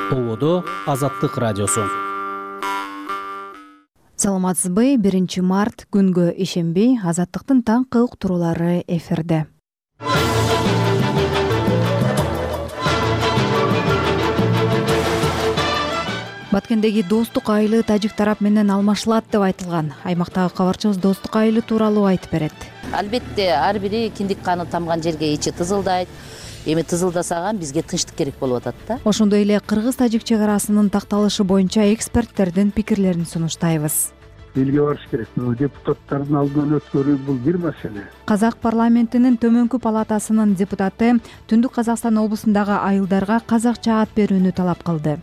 Улуудо Азаттык радиосу. Саламатсызбы? 1 март күнгө ишенбей Азаттыктын таңкы уктуруулары эфирде. Баткендеги Достук айылы тажик тарап менен алмашылат деп айтылган. Аймактагы кабарчыбыз Достук айылы тууралуу айтып берет. Албетте ар бири киндик каны тамган жерге ичи тызылдайт. Эми тызылдасаган бизге тынчтык керек болуп атат да. Ошондой эле кыргыз-тажик чек арасынын такталышы боюнча эксперттердин пикирлерин сунуштайбыз. Элге барыш керек. Депутаттардын алдынан өткөрүү бул бир маселе. Казак парламентинин төмөнкү палатасынын депутаты Түндүк Казакстан облусундагы айылдарга казакча ат берүүнү талап кылды.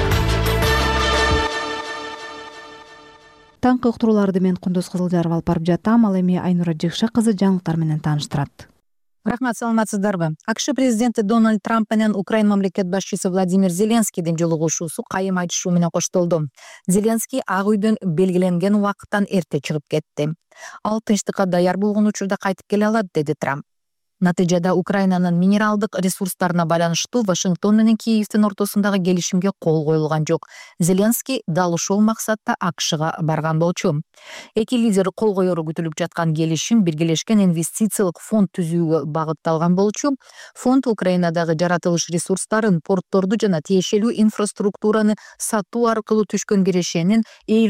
Таңкы уктурууларды мен Кундуз Кызылжаров алып барып жатам. Ал эми Айнура Жекше кызы жаңылыктар менен тааныштырат. Рахмат, саламатсыздарбы? АКШ президенти Дональд Трамп менен Украина мамлекет башчысы Владимир Зеленскийдин жолугушуусу кайым айтышуу менен коштолду. Зеленский Ак үйдөн белгиленген убакыттан эрте чыгып кетти. Ал тынчтыкка даяр болгон учурда кайтып келе алат, деди Трамп. Натыйжада Украинанын минералдык ресурстарына байланыштуу Вашингтон менен Киевдин ортосундагы келишимге кол коюлган жок. Зеленский дал ушул максатта АКШга барган болчу. Эки лидер кол коеру күтүлүп жаткан келишим биргелешкен инвестициялык фонд түзүүгө багытталган болчу. Фонд Украинадагы жаратылыш ресурстарын, портторду жана тиешелүү инфраструктураны сатуу аркылуу түшкөн кирешенин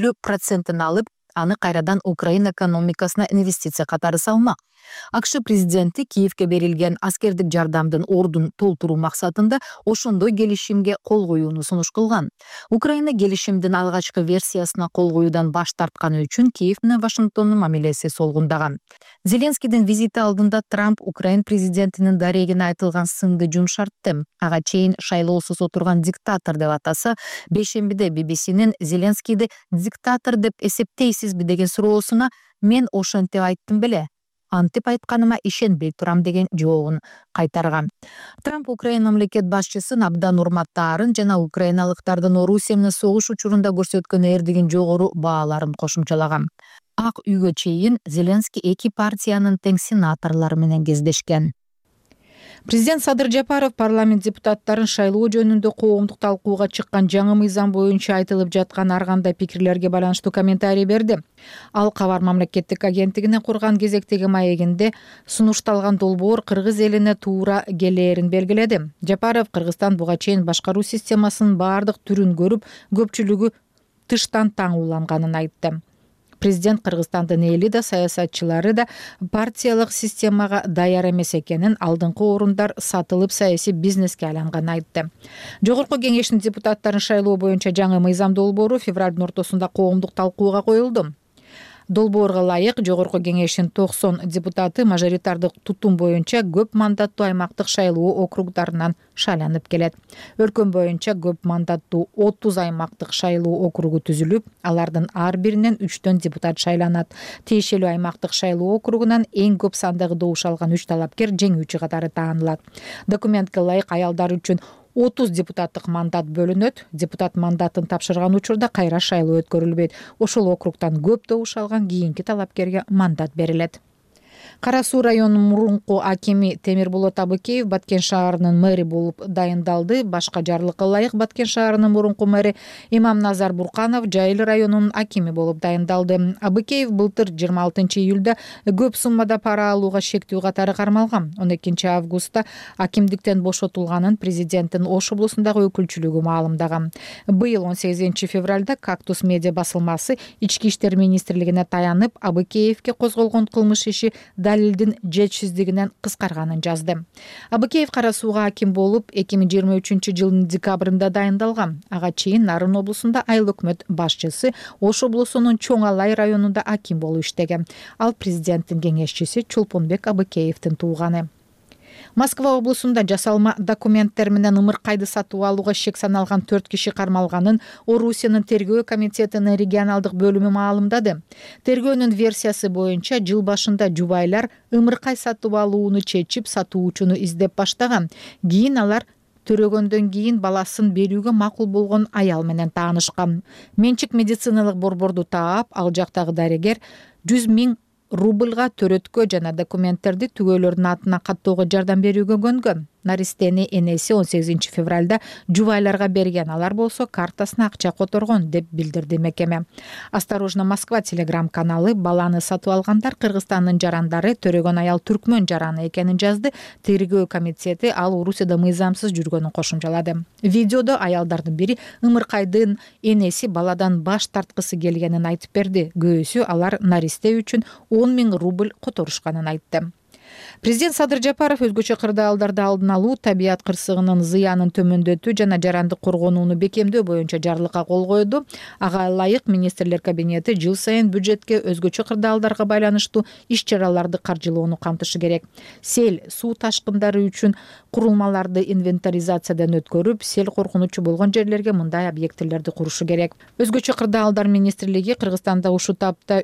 50% алып, аны кайрадан Украина экономикасына инвестиция катары салмак. АКШ президенти Киевге берилген аскердик жардамдын ордун толтуруу максатында ошондой келишимге кол коюуну сунуш кылган. Украина келишимдин алгачкы версиясына кол коюудан баш тартканы үчүн Киев менен Вашингтондун мамилеси солгундаган. Зеленскийдин визити алдында Трамп Украина президентинин дарегине айтылган сынды жумшартты. Ага чейин шайлоосуз отурган диктатор деп атаса, бейшембиде BBC'нин Зеленскийди диктатор деп эсептейсизби деген суроосуна мен ошентип айттым беле. Антип айтканыма ишенбей турам деген жообун кайтарган. Трамп Украина мамлекет башчысын абдан урматтаарын жана украиналыктардын Орусия менен согуш учурунда көрсөткөн эрдигин жогору бааларын кошумчалаган. Ак үйгө чейин Зеленский эки партиянын тең сенаторлору менен кездешкен. Президент Садыр Жапаров парламент депутаттарын шайлоо жөнүндө коомдук талкууга чыккан жаңы мыйзам боюнча айтылып жаткан ар кандай пикирлерге байланыштуу комментарий берди. Ал Кабар мамлекеттик агенттигине курган кезектеги маегинде сунушталган долбоор кыргыз элине туура келээрин белгиледи. Жапаров Кыргызстан буга чейин башкаруу системасынын баардык түрүн көрүп, көпчүлүгү тыштан таңууланганын айтты. Президент Кыргызстандын эли да, саясатчылары да партиялык системага даяр эмес экенин, алдыңкы орундар сатылып саясий бизнеске айланганын айтты. Жогорку кеңештин депутаттарын шайлоо боюнча жаңы мыйзам долбоору февралдын ортосунда коомдук талкууга коюлду. Долбоорго ылайык Жогорку кеңештин 90 депутаты мажоритардык тутум боюнча көп мандаттуу аймактык шайлоо округдарынан шайланып келет. Өлкө боюнча көп мандаттуу 30 аймактык шайлоо округу түзүлүп, алардын ар биринен 3 депутат шайланат. Тиешелүү аймактык шайлоо округунан эң көп сандагы добуш алган 3 талапкер жеңүүчү катары таанылат. Документке ылайык аялдар үчүн 30 депутаттык мандат бөлүнөт. Депутат мандатын тапшырган учурда кайра шайлоо өткөрүлбөйт. Ошол округтан көп добуш алган кийинки талапкерге мандат берилет. Кара Суу районунун мурунку акими Темирболот Абыкеев Баткен шаарынын мэри болуп дайындалды. Башка жарлыкка ылайык Баткен шаарынын мурунку мэри Имамназар Бурканов Жайыл районунун акими болуп дайындалды. Абыкеев былтыр 26 июлда көп суммада пара алууга шектүү катары кармалган. 12 августта акимдиктен бошотулганын президенттин Ош облусундагы өкүлчүлүгү маалымдаган. Быйыл 18 февралда Кактус медиа басылмасы Ички иштер министрлигине таянып, Абыкеевке козголгон кылмыш иши далилдин жетишсиздигинен кыскарганын жазды. Абыкеев Кара Сууга аким болуп 2023 жылдын декабрында дайындалган. Ага чейин Нарын облусунда айыл өкмөт башчысы, Ош облусунун Чоң Алай районунда аким болуп иштеген. Ал президенттин кеңешчиси Чулпунбек Абыкеевдин тууганы. Москва облусунда жасалма документтер менен ымыркайды сатып алууга шек саналган 4 киши кармалганын Орусиянын тергөө комитетинин регионалдык бөлүмү маалымдады. Тергөөнүн версиясы боюнча жыл башында жубайлар ымыркай сатып алууну чечип, сатуучуну издеп баштаган. Кийин алар төрөгөндөн кийин баласын берүүгө макул болгон аял менен таанышкан. Менчик медициналык борборду таап, ал жактагы дарыгер 100 000 рубльга төрөткө жана документтерди түгөөлөрдүн атына каттоого жардам берүүгө көнгөн. наристени энеси 18 февралда жубайларга берген, алар болсо картасына акча которгон деп билдирди мекеме. Осторожно Москва телеграм каналы баланы сатып алгандар Кыргызстандын жарандары төрөгөн аял түркмөн жараны экенин жазды. Тергөө комитети ал Орусияда мыйзамсыз жүргөнүн кошумчалады. Видеодо аялдардын бири ымыркайдын энеси баладан баш тарткысы келгенин айтып берди. Көбүсү алар наристе үчүн 10 000 рубль которушканын айтты. Президент Садыр Жапаров өзгөчө кырдаалдарды алдын алуу, табият кырсыгынын зыянын төмөндөтүү жана жаранды коргонууну бекемдөө боюнча жарлыкка кол койду. Ага ылайык министрлер кабинети жыл сайын бюджетке өзгөчө кырдаалдарга байланыштуу иш-чараларды каржылоону камтышы керек. Сел, суу ташкындары үчүн курулмаларды инвентаризациядан өткөрүп, сел коркунучу болгон жерлерге мындай объектилерди курушу керек. Өзгөчө кырдаалдар министрлиги Кыргызстанда ушул тапта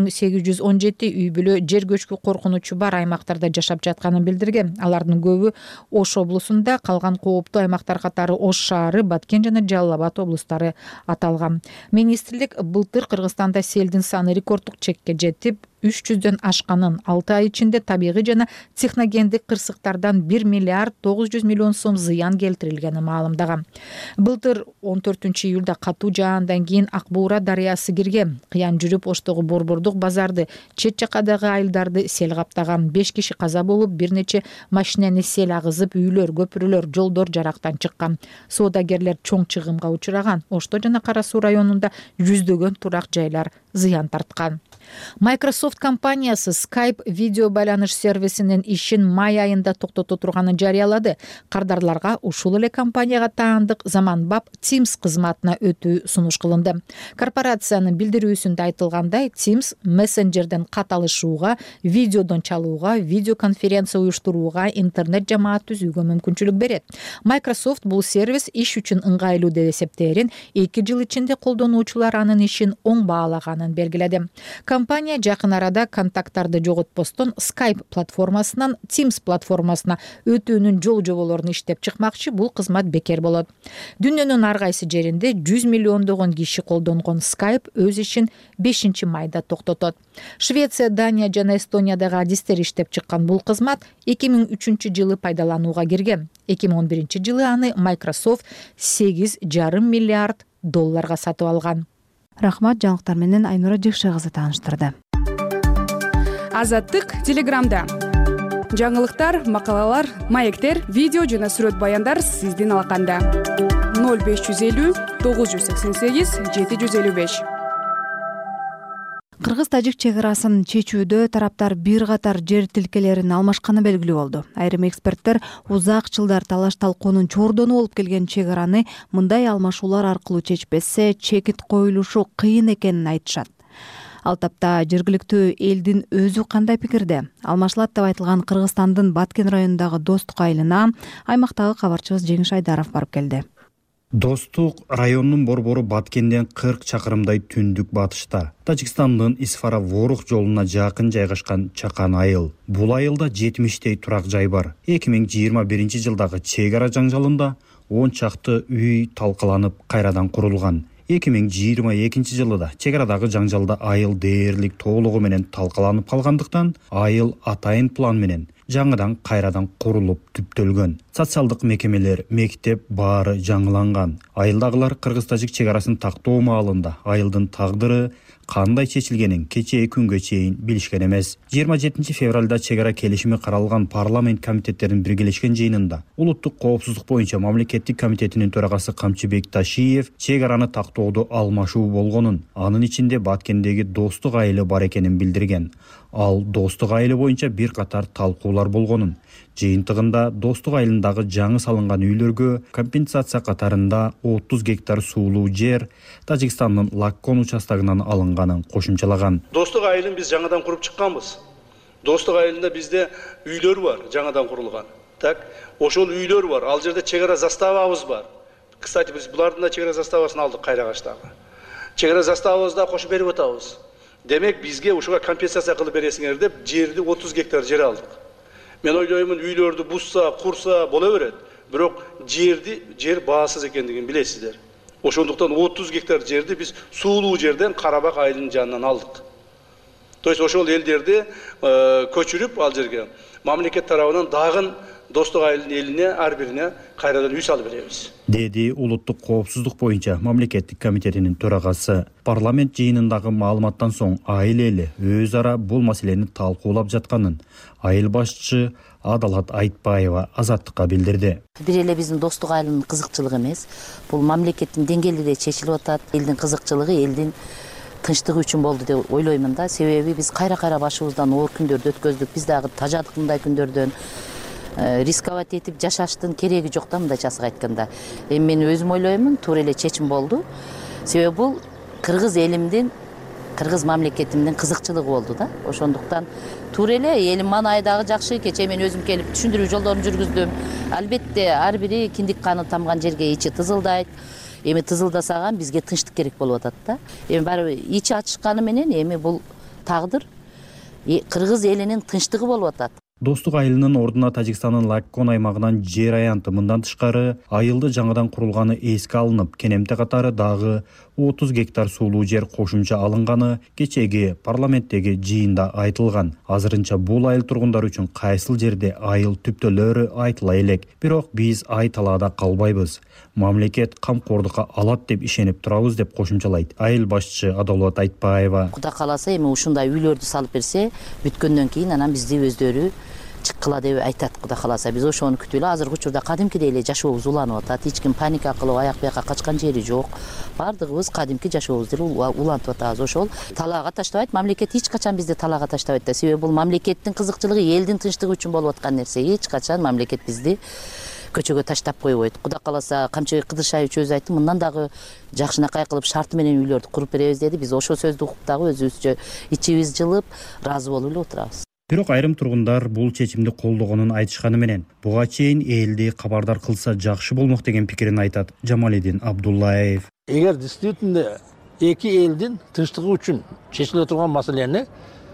3817 үй бүлө жер көчкү коркунучу бар аймактарда жашап жатканын билдирген. Алардын көбү Ош облусунда, калган кооптуу аймактар катары Ош шаары, Баткен жана Жалал Абад облустары аталган. Министрлик былтыр Кыргызстанда селдин саны рекорддук чекке жетип, 300дөн ашканын, 6 ай ичинде табигый жана техногендик кырсыктардан 1 миллиард 900 миллион сом зыян келтирилгени маалымдаган. Былтыр 14 июлда катуу жаандан кийин Ак Буура дарыясы кирген. Кыян жүрүп Оштогу Борбордук базарды, чет жакадагы айылдарды сел каптаган. 5 киши каза болуп, бир нече машинени сел агызып, үйлөр, көпүрөлөр, жолдор жарактан чыккан. Соодагерлер чоң чыгымга учураган. Ошто жана Кара Суу районунда жүздөгөн турак жайлар зыян тарткан. Microsoft компаниясы Skype видео байланыш сервисинин ишин май айында токтото турганын жарыялады. Кардарларга ушул эле компанияга таандык заманбап Teams кызматына өтүү сунуш кылынды. Корпорациянын билдирүүсүндө айтылгандай, Teams мессенджерден кат алышууга, видеодон чалууга, видеоконференция уюштурууга, интернет жамаат түзүүгө мүмкүнчүлүк берет. Microsoft бул сервис иш үчүн ыңгайлуу деп эсептээрин, 2 жыл ичинде колдонуучулар анын ишин оң баалаганын белгиледи. Компания жакын арада контакттарды жоготпостон Skype платформасынан Teams платформасына өтүүнүн жол жоболорун иштеп чыкмакчы. Бул кызмат бекер болот. Дүйнөнүн ар кайсы жеринде 100 миллиондогон киши колдонгон Skype өз ишин 5 майда токтотот. Швеция, Дания жана Эстониядагы адистер иштеп чыккан бул кызмат 2003 жылы пайдаланууга кирген. 2011 жылы аны Microsoft 8,5 миллиард долларга сатып алган. Рахмат, жаңылыктар менен Айнура Жекше кызы тааныштырды. Азаттык телеграмда. Жаңылыктар, макалалар, маектер, видео жана сүрөт баяндар сиздин алаканда. 0550 988 755. Кыргыз-тажик чек арасын чечүүдө тараптар бир катар жер тилкелерин алмашканы белгилүү болду. Айрым эксперттер узак жылдар талаш талкуунун чордону болуп келген чек араны мындай алмашуулар аркылуу чечпесе, чекит коюлушу кыйын экенин айтышат. Ал тапта жергиликтүү элдин өзү кандай пикирде? Алмашылат деп айтылган Кыргызстандын Баткен районундагы Достук айылына аймактагы кабарчыбыз Жеңиш Айдаров барып келди. Достук районунун борбору Баткенден 40 чакырымдай түндүк батышта. Тажикстандын Исфара-Ворух жолуна жакын жайгашкан чакан айыл. Бул айылда 70 турак жай бар. 2021 жылдагы чек ара жаңжалында 10 чакты үй талкаланып кайрадан курулган. 2022 жылыда чек арадагы жаңжалда айыл дээрлик толугу менен талкаланып калгандыктан айыл атайын план менен жаңыдан кайрадан курулуп түптөлгөн. Социалдык мекемелер, мектеп баары жаңыланган. Айылдагылар Кыргыз-тажик чек арасын тактоо маалында айылдын тагдыры кандай чечилгенин кечээ күнгө чейин билишкен эмес. 27 февралда чек ара келишими каралган парламент комитеттеринин биргелешкен жыйынында улуттук коопсуздук боюнча мамлекеттик комитетинин төрагасы Камчыбек Ташиев чек араны тактоодо алмашуу болгонун, анын ичинде Баткендеги Достук айылы бар экенин билдирген. Ал Достук айылы боюнча бир катар талкуулар болгонун, жыйынтыгында Достук айылындагы жаңы салынган үйлөргө компенсация катарында 30 гектар суулуу жер Тажикстандын Лаккон участогунан алынганын кошумчалаган. Достук айылын биз жаңадан куруп чыкканбыз. Достук айылында бизде үйлөр бар, жаңадан курулган. Так, ошол үйлөр бар. Ал жерде чек ара заставабыз бар. Кстати, биз булардын да чек ара заставасын алдык Кайрагачтагы. Чек ара заставабызды да кошуп берип атабыз. Демек бизге ушуга компенсация кылып бересиңер деп жерди 30 гектар жер алдык. Мен ойлоймун, үйлөрдү бузса, курса боло берет. Бирок жер баасыз экендигин билесиздер. Ошондуктан 30 гектар жерди биз суулуу жерден Карабак айылынын жанынан алдык. То есть ошол элдерди көчүрүп ал жерге мамлекет тарабынан достук айылдын элине ар бирине кайрадан үй салып беребиз, деди улуттук коопсуздук боюнча мамлекеттик комитетинин төрагасы. Парламент жыйынындагы маалыматтан соң айыл эли өз ара бул маселени талкуулап жатканын айыл башчысы Адалат Айтбаева Азаттыкка билдирди. Бир эле биздин достук айылынын кызыкчылыгы эмес, бул мамлекеттин деңгээлинде чечилип атат. Элдин кызыкчылыгы элдин тынчтыгы үчүн болду деп ойлоймун да. Себеби биз кайра башыбыздан оор күндөрдү өткөздүк. Биз дагы тажадык мындай күндөрдөн. Рисковать этип жашаштын кереги жок да, мындай часык айтканда. Эми мен өзүм ойлоймун, туура эле чечим болду. Себеби бул кыргыз элимдин, кыргыз мамлекетимдин кызыкчылыгы болду да. Ошондуктан туура эле элим мана дагы жакшы. Кечээ мен өзүм келип түшүндүрүү жолдорун жүргүздүм. Албетте ар бири киндик каны тамган жерге ичи тызылдайт. Эми тызылдасаган бизге тынчтык керек болуп атат да. Эми барыбыр ичи ачышканы менен эми бул тагдыр кыргыз элинин тынчтыгы болуп атат. Достук айылынын ордуна Тажикстандын Лаккон аймагынан жер аянты. Мындан тышкары айылды жаңыдан курулганы эске алынып, Кенемте катары дагы 30 гектар суулуу жер кошумча алынганы кечеги парламенттеги жыйында айтылган. Азырынча бул айыл тургундары үчүн кайсыл жерде айыл түптөлөрү айтыла элек. Бирок биз ай талаада калбайбыз. Мамлекет камкордукка алат деп ишенип турабыз деп кошумчалайт айыл башчысы Адалат Айтбаева. Кудай кааласа эми ушундай үйлөрдү салып берсе, бүткөндөн кийин анан бизди өздөрү чыккыла деп айтат. Кудай кааласа биз ошону күтүп эле азыркы учурда кадимкидей эле жашообуз уланып атат. Эч ким паника кылып аяк бияка качкан жери жок. Бардыгыбыз кадимки жашообузду улантып атабыз. Ошол талаага таштабайт. Мамлекет эч качан бизди талаага таштабайт да. Себеби бул мамлекеттин кызыкчылыгы, элдин тынчтыгы үчүн болуп аткан нерсе. Эч качан мамлекет бизди көчөгө таштап койбойт. Кудай кааласа Камчыбек Кыдыршаевич өзү айтты, мындан дагы жакшынакай кылып шарты менен үйлөрдү куруп беребиз деди. Биз ошол сөздү угуп дагы өзүбүзчө ичибиз жылып, ыраазы болуп эле отурабыз. Бирок айрым тургундар бул чечимди колдогонун айтышканы менен буга чейин элди кабардар кылса жакшы болмок деген пикирин айтат Жамалидин Абдуллаев. Эгер действительно эки элдин тынчтыгы үчүн чечиле турган маселени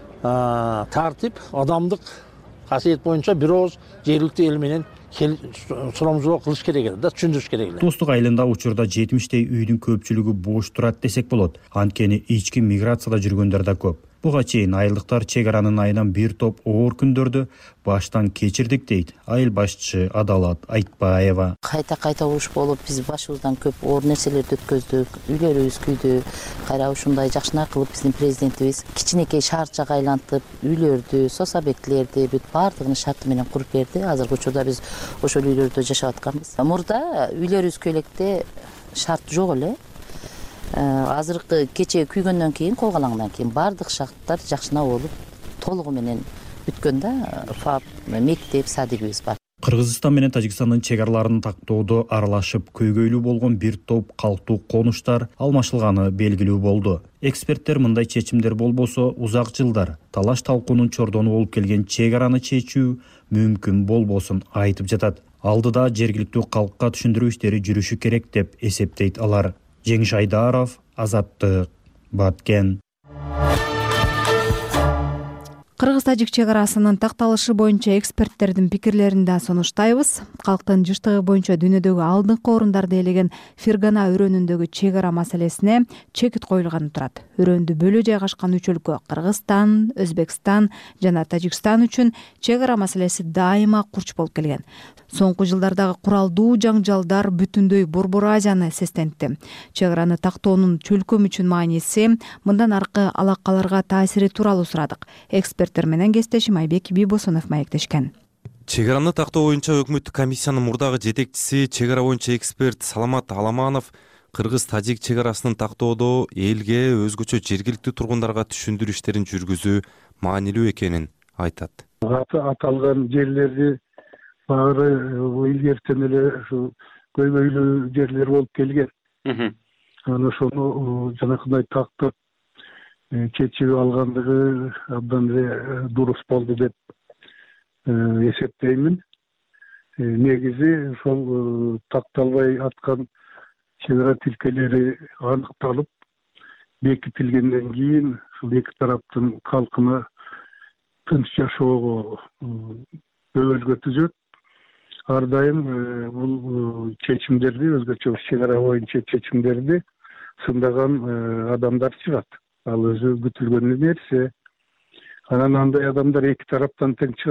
тартип, адамдык касиет боюнча бир ооз жергиликтүү эл менен сурамжылоо кылыш керек эле да, түшүндүрүш керек эле. Достук айылында учурда 70 үйдүн көпчүлүгү бош турат десек болот. Анткени ички миграцияда жүргөндөр да көп. Буга чейин айылдыктар чек аранын айынан бир топ оор күндөрдү баштан кечирдик дейт айыл башчысы Адалат Айтбаева. Кайта уруш болуп, биз башыбыздан көп оор нерселерди өткөздүк, үйлөрүбүз күйдү. Кайра ушундай жакшынакай кылып биздин президентибиз кичинекей шаарчага айлантып, үйлөрдү, сос объектилерди бүт баардыгын шарты менен куруп берди. Азыркы учурда биз ошол үйлөрдө жашап атканбыз. Мурда үйлөрүбүз көйлекте шарт жок эле. Азыркы кечээ күйгөндөн кийин, колгалаңдан кийин баардык шарттар жакшына болуп, толугу менен бүткөн да. ФАП, мектеп, садигибиз бар. Кыргызстан менен Тажикстандын чек араларын тактоодо аралашып көйгөйлүү болгон бир топ калктуу конуштар алмашылганы белгилүү болду. Эксперттер мындай чечимдер болбосо узак жылдар талаш талкуунун чордону болуп келген чек араны чечүү мүмкүн болбосун айтып жатат. Алдыда жергиликтүү калкка түшүндүрүү иштери жүрүшү керек деп эсептейт алар. Жеңиш Айдаров, Азаттык, Баткен. Кыргыз-тажик чек арасынын такталышы боюнча эксперттердин пикирлерин да сунуштайбыз. Калктын жыштыгы боюнча дүйнөдөгү алдыңкы орундарды ээлеген Фергана өрөөнүндөгү чек ара маселесине чекит коюлганы турат. Өрөөндү бөлө жайгашкан үч өлкө Кыргызстан, Өзбекстан жана Тажикстан үчүн чек ара маселеси дайыма курч болуп келген. Соңку жылдардагы куралдуу жаңжалдар бүтүндөй Борбор Азияны сестентти. Чек араны тактоонун чөлкөм үчүн мааниси, мындан аркы алакаларга таасири тууралуу сурадык. Эксперттер менен кесиптешим Айбек Бибосунов маектешкен. Чек араны тактоо боюнча өкмөттүк комиссиянын мурдагы жетекчиси, чек ара боюнча эксперт Саламат Аламанов Кыргыз-тажик чек арасын тактоодо элге, өзгөчө жергиликтүү тургундарга түшүндүрүү иштерин жүргүзүү маанилүү экенин айтат. Аталган жерлерди баары илгертен эле көйгөйлүү жерлер болуп келген. Анан ошону жанакындай тактап чечип алгандыгы абдан эле дурус болду деп эсептеймин. Негизи ошол такталбай аткан чек ара тилкелери аныкталып, бекитилгенден кийин ушул эки тараптын калкына тынч жашоого өбөлгө түзөт. Ар дайым бул чечимдерди, өзгөчө чек ара боюнча чечимдерди сындаган адамдар чыгат. Ал өзү күтүлгөн нерсе. Анан андай адамдар эки тараптан тең чыгат.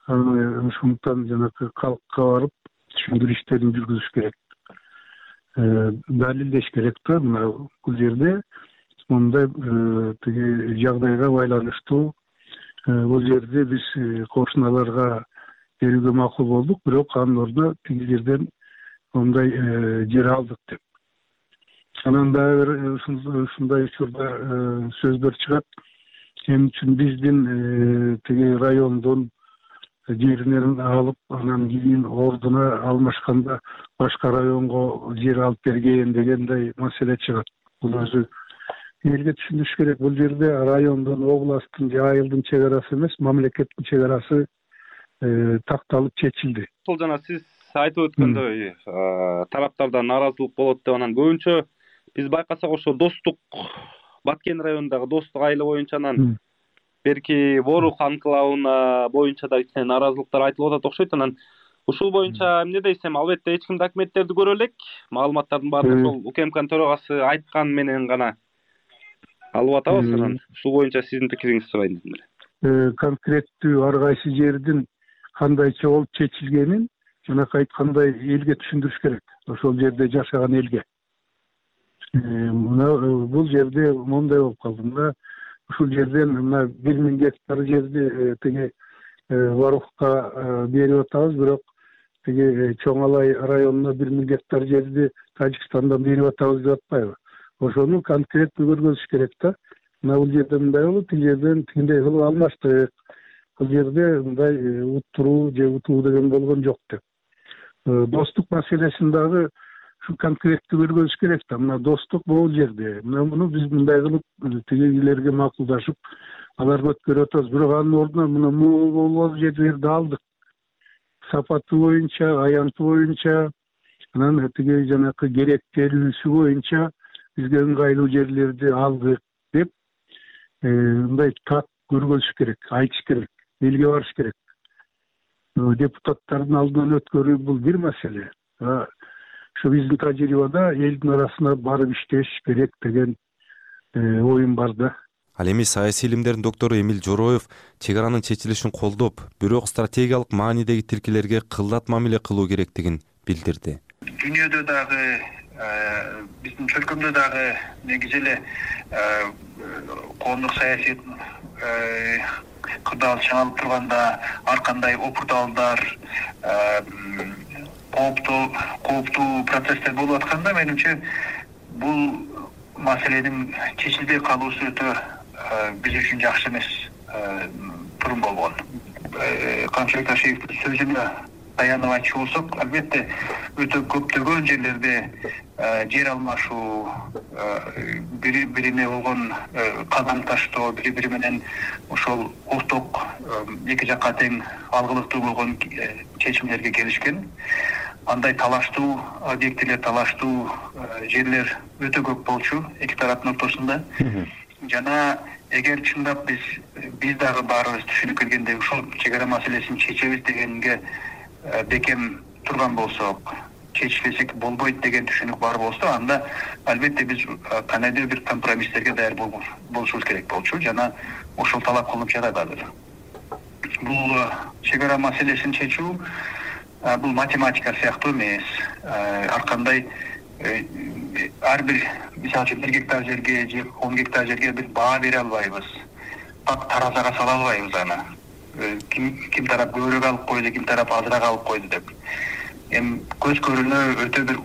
Ошондуктан жанакы калкка барып түшүндүрүү иштерин жүргүзүш керек, далилдеш керек да. Мына бул жерде мындай тиги жагдайга байланыштуу бул жерде биз кошуналарга берүүгө макул болдук, бирок анын ордуна тиги жерден мындай жер алдык деп. Анан дагы бир ушундай учурда сөздөр чыгат. Эмне үчүн биздин тиги райондун жеринен алып, анан кийин ордуна алмашканда башка районго жер алып берген дегендей маселе чыгат. Бул өзү элге түшүнүш керек. Бул жерде райондун, областтын же айылдын чек арасы эмес, мамлекеттин чек арасы такталып чечилди. Бул жана сиз айтып өткөндөй тараптардан нааразылык болот деп, анан көбүнчө биз байкасак ошо Достук, Баткен районундагы Достук айылы боюнча, анан берки Ворух анклавына боюнча да кичине нааразылыктар айтылып атат окшойт. Анан ушул боюнча эмне дейсем, албетте эч ким документтерди көрө элек. Маалыматтардын баарын ошол УКМКнын төрагасы айткан менен гана алып атабыз. Анан ушул боюнча сиздин пикириңизди сурайын дедим эле. Конкреттүү ар кайсы жердин кандайча болуп чечилгенин жанакы айткандай элге түшүндүрүш керек, ошол жерде жашаган элге. Мына бул жерде мондай болуп калды. Мына ушул жерден мына 1000 гектар жерди тиги Варухка берип атабыз, бирок тиги Чоң Алай районуна 1000 гектар жерди Тажикстандан берип атабыз деп атпайбы? Ошону конкреттүү көргөзүш керек да. Мына бул жерде мындай болуп, тиги жерден тигиндей кылып алмаштык. Бул жерде мындай уттуруу же утуу деген болгон жок деп. Достук маселесин дагы şu конкреттүү көргөзүш керек да. Мына Достук бул жерде. Мына муну биз мындай кылып тигилерге макулдашып аларга өткөрүп атабыз. Бирок анын ордуна мына могул жерлерди алдык. Сапаты боюнча, аянты боюнча, анан тиги жанакы керектелүүсү боюнча бизге ыңгайлуу жерлерди алдык деп мындай так көргөзүш керек, айтыш керек, элге барыш керек. Депутаттардын алдынан өткөрүү бул бир маселе. Şu биздин тажрыйбада элдин арасына барып иштеш керек деген оюм бар да. Ал эми саясий илимдердин доктору Эмил Жороев чек аранын чечилишин колдоп, бирок стратегиялык маанидеги тилкелерге кылдат мамиле кылуу керектигин билдирди. Дүйнөдө дагы биздин чөлкөмдө дагы негизи эле коомдук саясий кырдаал чыңалып турганда ар кандай опурталдар, кооптуу процесстер болуп атканда, менимче бул маселенин чечилбей калуусу өтө биз үчүн жакшы эмес турум болгон. Камчыбек Ташиевдин сөзүнө таянып айтчу болсок, албетте өтө көптөгөн жерлерде жер алмашуу, бири-бирине болгон кадам таштоо, бири-бири менен ошол орток эки жакка тең алгылыктуу болгон чечимдерге келишкен. Андай талаштуу объектилер, талаштуу жерлер өтө көп болчу эки тараптын ортосунда. Жана эгер чындап биз дагы баарыбыз түшүнүп келгенде ушул чек ара маселесин чечебиз дегенге бекем турган болсок, чечпесек болбойт деген түшүнүк бар болсо, анда албетте биз кандайдыр бир компромисстерге даяр болушубуз керек болчу. Жана ошол талап кылынып жатат азыр. Бул чек ара маселесин чечүү бул математика сыяктуу эмес. Ар кандай ар бир, мисалы үчүн 1 гектар жерге же 10 гектар жерге бир баа бере албайбыз. Так таразага сала албайбыз аны. Ким тарап көбүрөөк алып койду, ким тарап азыраак алып койду деп. Көз көрүнө өтө бир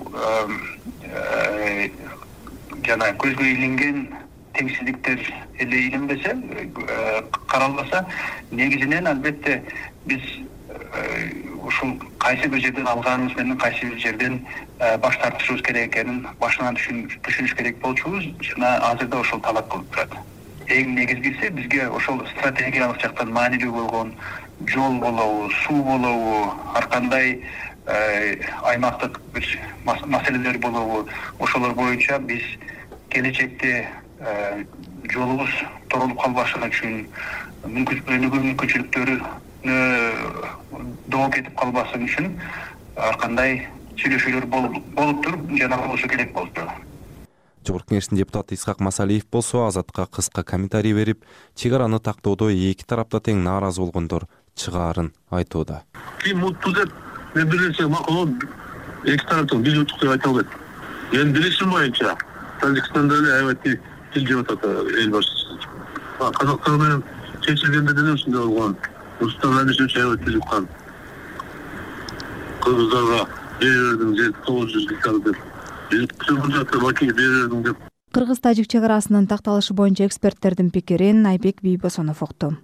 жана көзгө илинген теңсиздиктер эле илинбесе, каралбаса, негизинен албетте биз ушул кайсы бир жерден алганыбыз менен кайсы бир жерден баш тартышыбыз керек экенин башынан түшүнүш керек болчубуз. Жана азырда ошол талап кылып турат. Эң негизгиси бизге ошол стратегиялык жактан маанилүү болгон жол болобу, суу болобу, ар кандай аймактык бир маселелер болобу, ошолор боюнча биз келечекте жолубуз торулуп калбашы үчүн, мүмкүнчүлүктөрү доо кетип калбасын үчүн ар кандай сүйлөшүүлөр болуп туруп жана болушу керек болду. Жогорку Кеңештин депутаты Исхак Масалиев болсо Азатка кыска комментарий берип, чек араны тактоодо эки тарапта тең нааразы болгондор чыгаарын айтууда. Ким утту деп мен бир нерсе макулат эки тараптан биз уттук деп айта албайт. Мен билишим боюнча Тажикстанда эле аябай тил жеп атат эл башчысы. Казакстан менен чечилгенде деле ушундай болгон. Рустам Эмишевич аябай тил жуккан. Кыргыздарга берердин 900 гектар деп. Бул жакта Баки берердин деп. Кыргыз-тажик чек арасынын такталышы боюнча эксперттердин пикирин Айбек Бийбосонов укту.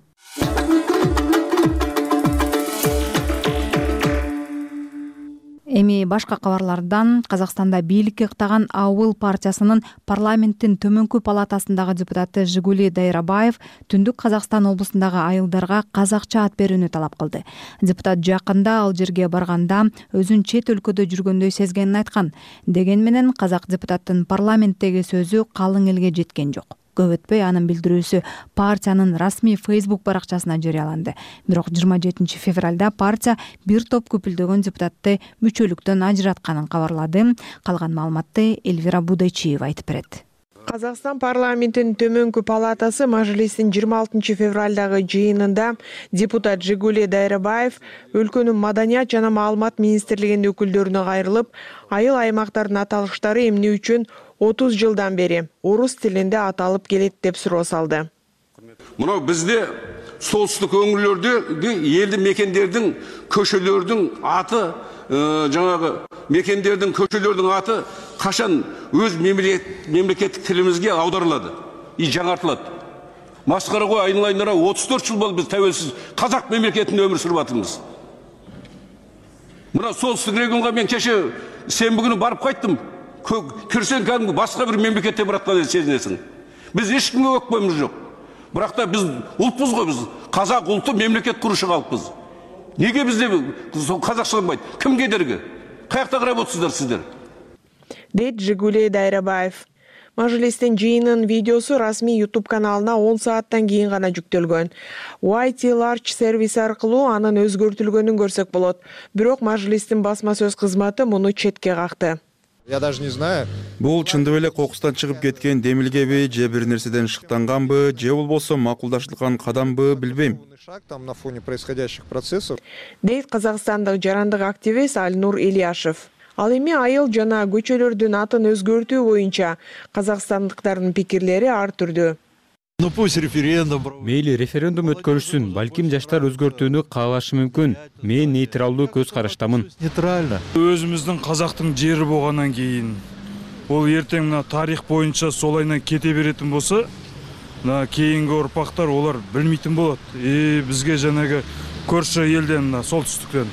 Эми башка кабарлардан Казакстанда бийликке ыктаган Ауыл партиясынын парламенттин төмөнкү палатасындагы депутаты Жигули Дайрабаев Түндүк Казакстан облусундагы айылдарга казакча ат берүүнү талап кылды. Депутат жакында ал жерге барганда өзүн чет өлкөдө жүргөндөй сезгенин айткан. Деген менен казак депутаттын парламенттеги сөзү калың элге жеткен жок. Көп өтпөй анын билдирүүсү партиянын расмий Facebook баракчасына жарыяланды. Бирок 27 февралда партия бир топ көпүлдөгөн депутатты мүчөлүктөн ажыратканын кабарлады. Калган маалыматты Элвира Будайчиева айтып берет. Казакстан парламентинин төмөнкү палатасы Мажлистин 26 февралдагы жыйынында депутат Жигули Дайрабаев өлкөнүн маданият жана маалымат министрлигинин өкүлдөрүнө кайрылып, айыл аймактардын аталыштары эмне үчүн 30 жылдан бери орус тилинде аталып келет деп суроо салды. Мына бизде солтүстүк өңүрлөрдө элди мекендердин көчөлөрдүн аты, жаңагы мекендердин көчөлөрдүн аты качан өз мемлекеттик тилимизге аударылады, жаңартылат. Маскара го айналайындара 34 жыл болду биз тәуелсиз казак мемлекетинде өмүр сүрүп атабыз. Мына солтүстүк регионго мен кеше сенбі күнү барып кайттым. Кірсен кәдімгі басқа бір мемлекетте баратқан сезінесің. Біз ешкімге өкпеміз жоқ. Бірақ та біз ұлтпыз ғой, біз қазақ ұлты мемлекет құрушы халықпыз. Неге бізде қазақша болмайды? Кім кедергі? Қаяқта қарап отырсыздар сіздер? Дейт Жигули Дайрабаев. Мажлистин жыйынын видеосу расмий YouTube каналына 10 сааттан кийин гана жүктөлгөн. YT Large сервиси аркылуу анын өзгөртүлгөнүн көрсөк болот. Бирок Мажлистин басма сөз кызматы муну четке какты. Я даже не знаю. Бул чындап эле кокустан чыгып кеткен демилгеби, же бир нерседен шыктанганбы, же болбосо макулдаштырылган кадамбы билбейм. Там на фоне происходящих процессов. Дейт казакстандык жарандык активист Альнур Ильяшев. Ал эми айыл жана көчөлөрдүн атын өзгөртүү боюнча казакстандыктардын пикирлери ар түрдүү. Ну пусть референдум. Мейли референдум өткөрүшсүн, балким жаштар өзгөртүүнү каалашы мүмкүн. Мен нейтралдуу көз караштамын. Нейтрально. Өзүмүздүн казактын жери болгондон кийин, ол эртең мына тарих боюнча солайынан кете беретин болсо, мына кейинги урпактар олар билмейтин болот. Бизге жанагы көршү элден, мына солтүстүктөн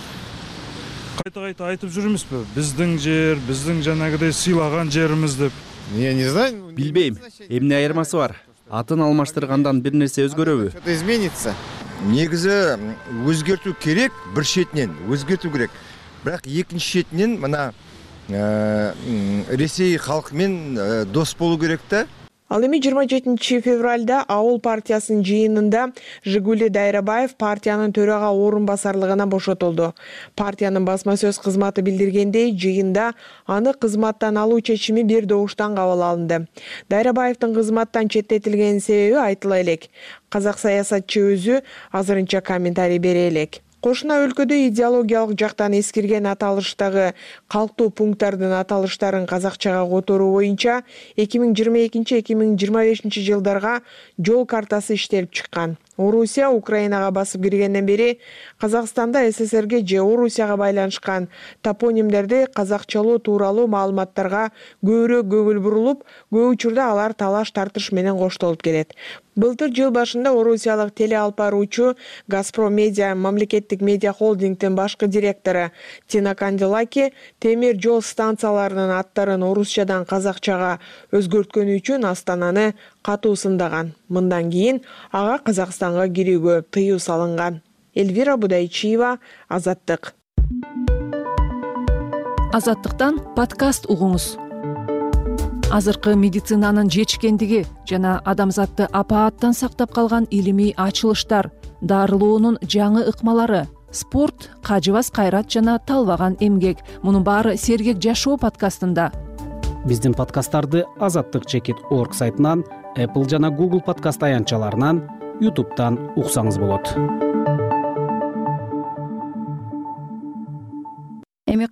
кайта айтып жүрмүзбү? Биздин жер, биздин жанагыдай сыйлаган жерimiz деп. Я не знаю. Билбейм, эмне айырмасы бар? Атын алмаштыргандан бир нерсе өзгөрөбү? Что-то изменится. Негизи өзгөртүү керек, бир шетинен өзгөртүү керек. Бирок экинчи шетинен мына Ресей халкы менен дос болуу керек да. Ал эми 27 февралда Ауыл партиясынын жыйынында Жигули Дайрабаев партиянын төрага орун басарлыгына бошотулду. Партиянын басма сөз кызматы билдиргендей, жыйында аны кызматтан алуу чечими бир добуштан кабыл алынды. Дайрабаевдин кызматтан четтетилген себеби айтыла элек. Казак саясатчы өзү азырынча комментарий бере элек. Кошуна өлкөдө идеологиялык жактан эскирген аталыштагы калктуу пункттардын аталыштарын казакчага которуу боюнча 2022-2025 жылдарга жол картасы иштелип чыккан. Орусия Украинага басып киргенден бери Казакстанда СССРге же Орусияга байланышкан топонимдерди казакчалоо тууралуу маалыматтарга көбүрөөк көңүл бурулуп, көп учурда алар талаш тартыш менен коштолуп келет. Былтыр жыл башында орусиялык теле алып баруучу Газпром Медиа мамлекеттик медиа холдингдин башкы директору Тина Кандилаки темир жол станцияларынын аттарын орусчадан казакчага өзгөрткөнү үчүн Астананы катуу сындаган. Мындан кийин ага Казакстанга кирүүгө тыюу салынган. Элвира Будайчиева, Азаттык. Азаттыктан подкаст угуңуз. Азыркы медицинанын жетишкендиги жана адамзатты апааттан сактап калган илимий ачылыштар, дарылоонун жаңы ыкмалары, спорт, кажыбас кайрат жана талбаган эмгек. Мунун баары Сергек жашоо подкастында. Биздин подкасттарды azattik.org сайтынан, Apple жана Google подкаст аянтчаларынан, YouTube'дан уксаңыз болот.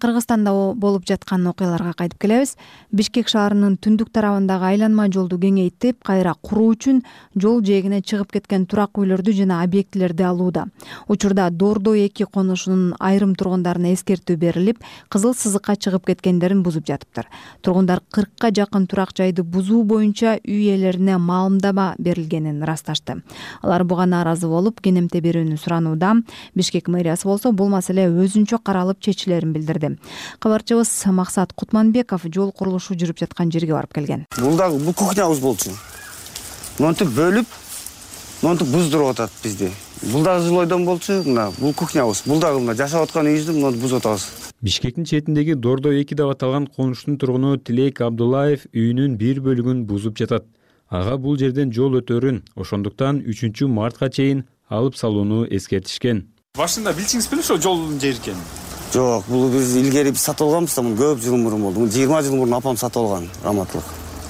Кыргызстанда болуп жаткан окуяларга кайтып келебиз. Бишкек шаарынын түндүк тарабындагы айланма жолду кеңейтип, кайра куруу үчүн жол жээгине чыгып кеткен турак үйлөрдү жана объектилерди алууда. Учурда Дордой 2 конушунун айрым тургундарына эскертүү берилип, кызыл сызыкка чыгып кеткендерин бузуп жатыптыр. Тургундар 40-ка жакын турак жайды бузуу боюнча үй ээлерине маалымдама берилгенин ырасташты. Алар буга нааразы болуп, кенемте берүүнү суранууда. Бишкек мэриясы болсо бул маселе өзүнчө каралып чечилерин билдирди. Кабарчыбыз Максат Кутманбеков жол курулушу жүрүп жаткан жерге барып келген. Бул дагы бул кухнябыз болчу. Монтип бөлүп, монтип буздуруп атат бизди. Бул дагы жилойдон болчу, мына бул кухнябыз. Бул дагы мына жашап аткан үйүбүздү монтип бузуп атабыз. Бишкектин четиндеги Дордой 2 деп аталган конуштун тургуну Тилек Абдуллаев үйүнүн бир бөлүгүн бузуп жатат. Ага бул жерден жол өтөрүн, ошондуктан 3 мартка чейин алып салууну эскертишкен. Башында билчиңиз беле ошо жолдун жери экенин? Жок, бул биз илгери сатып алганбыз да, муну көп жыл мурун болду. 20 жыл мурун апам сатып алган, раматлык.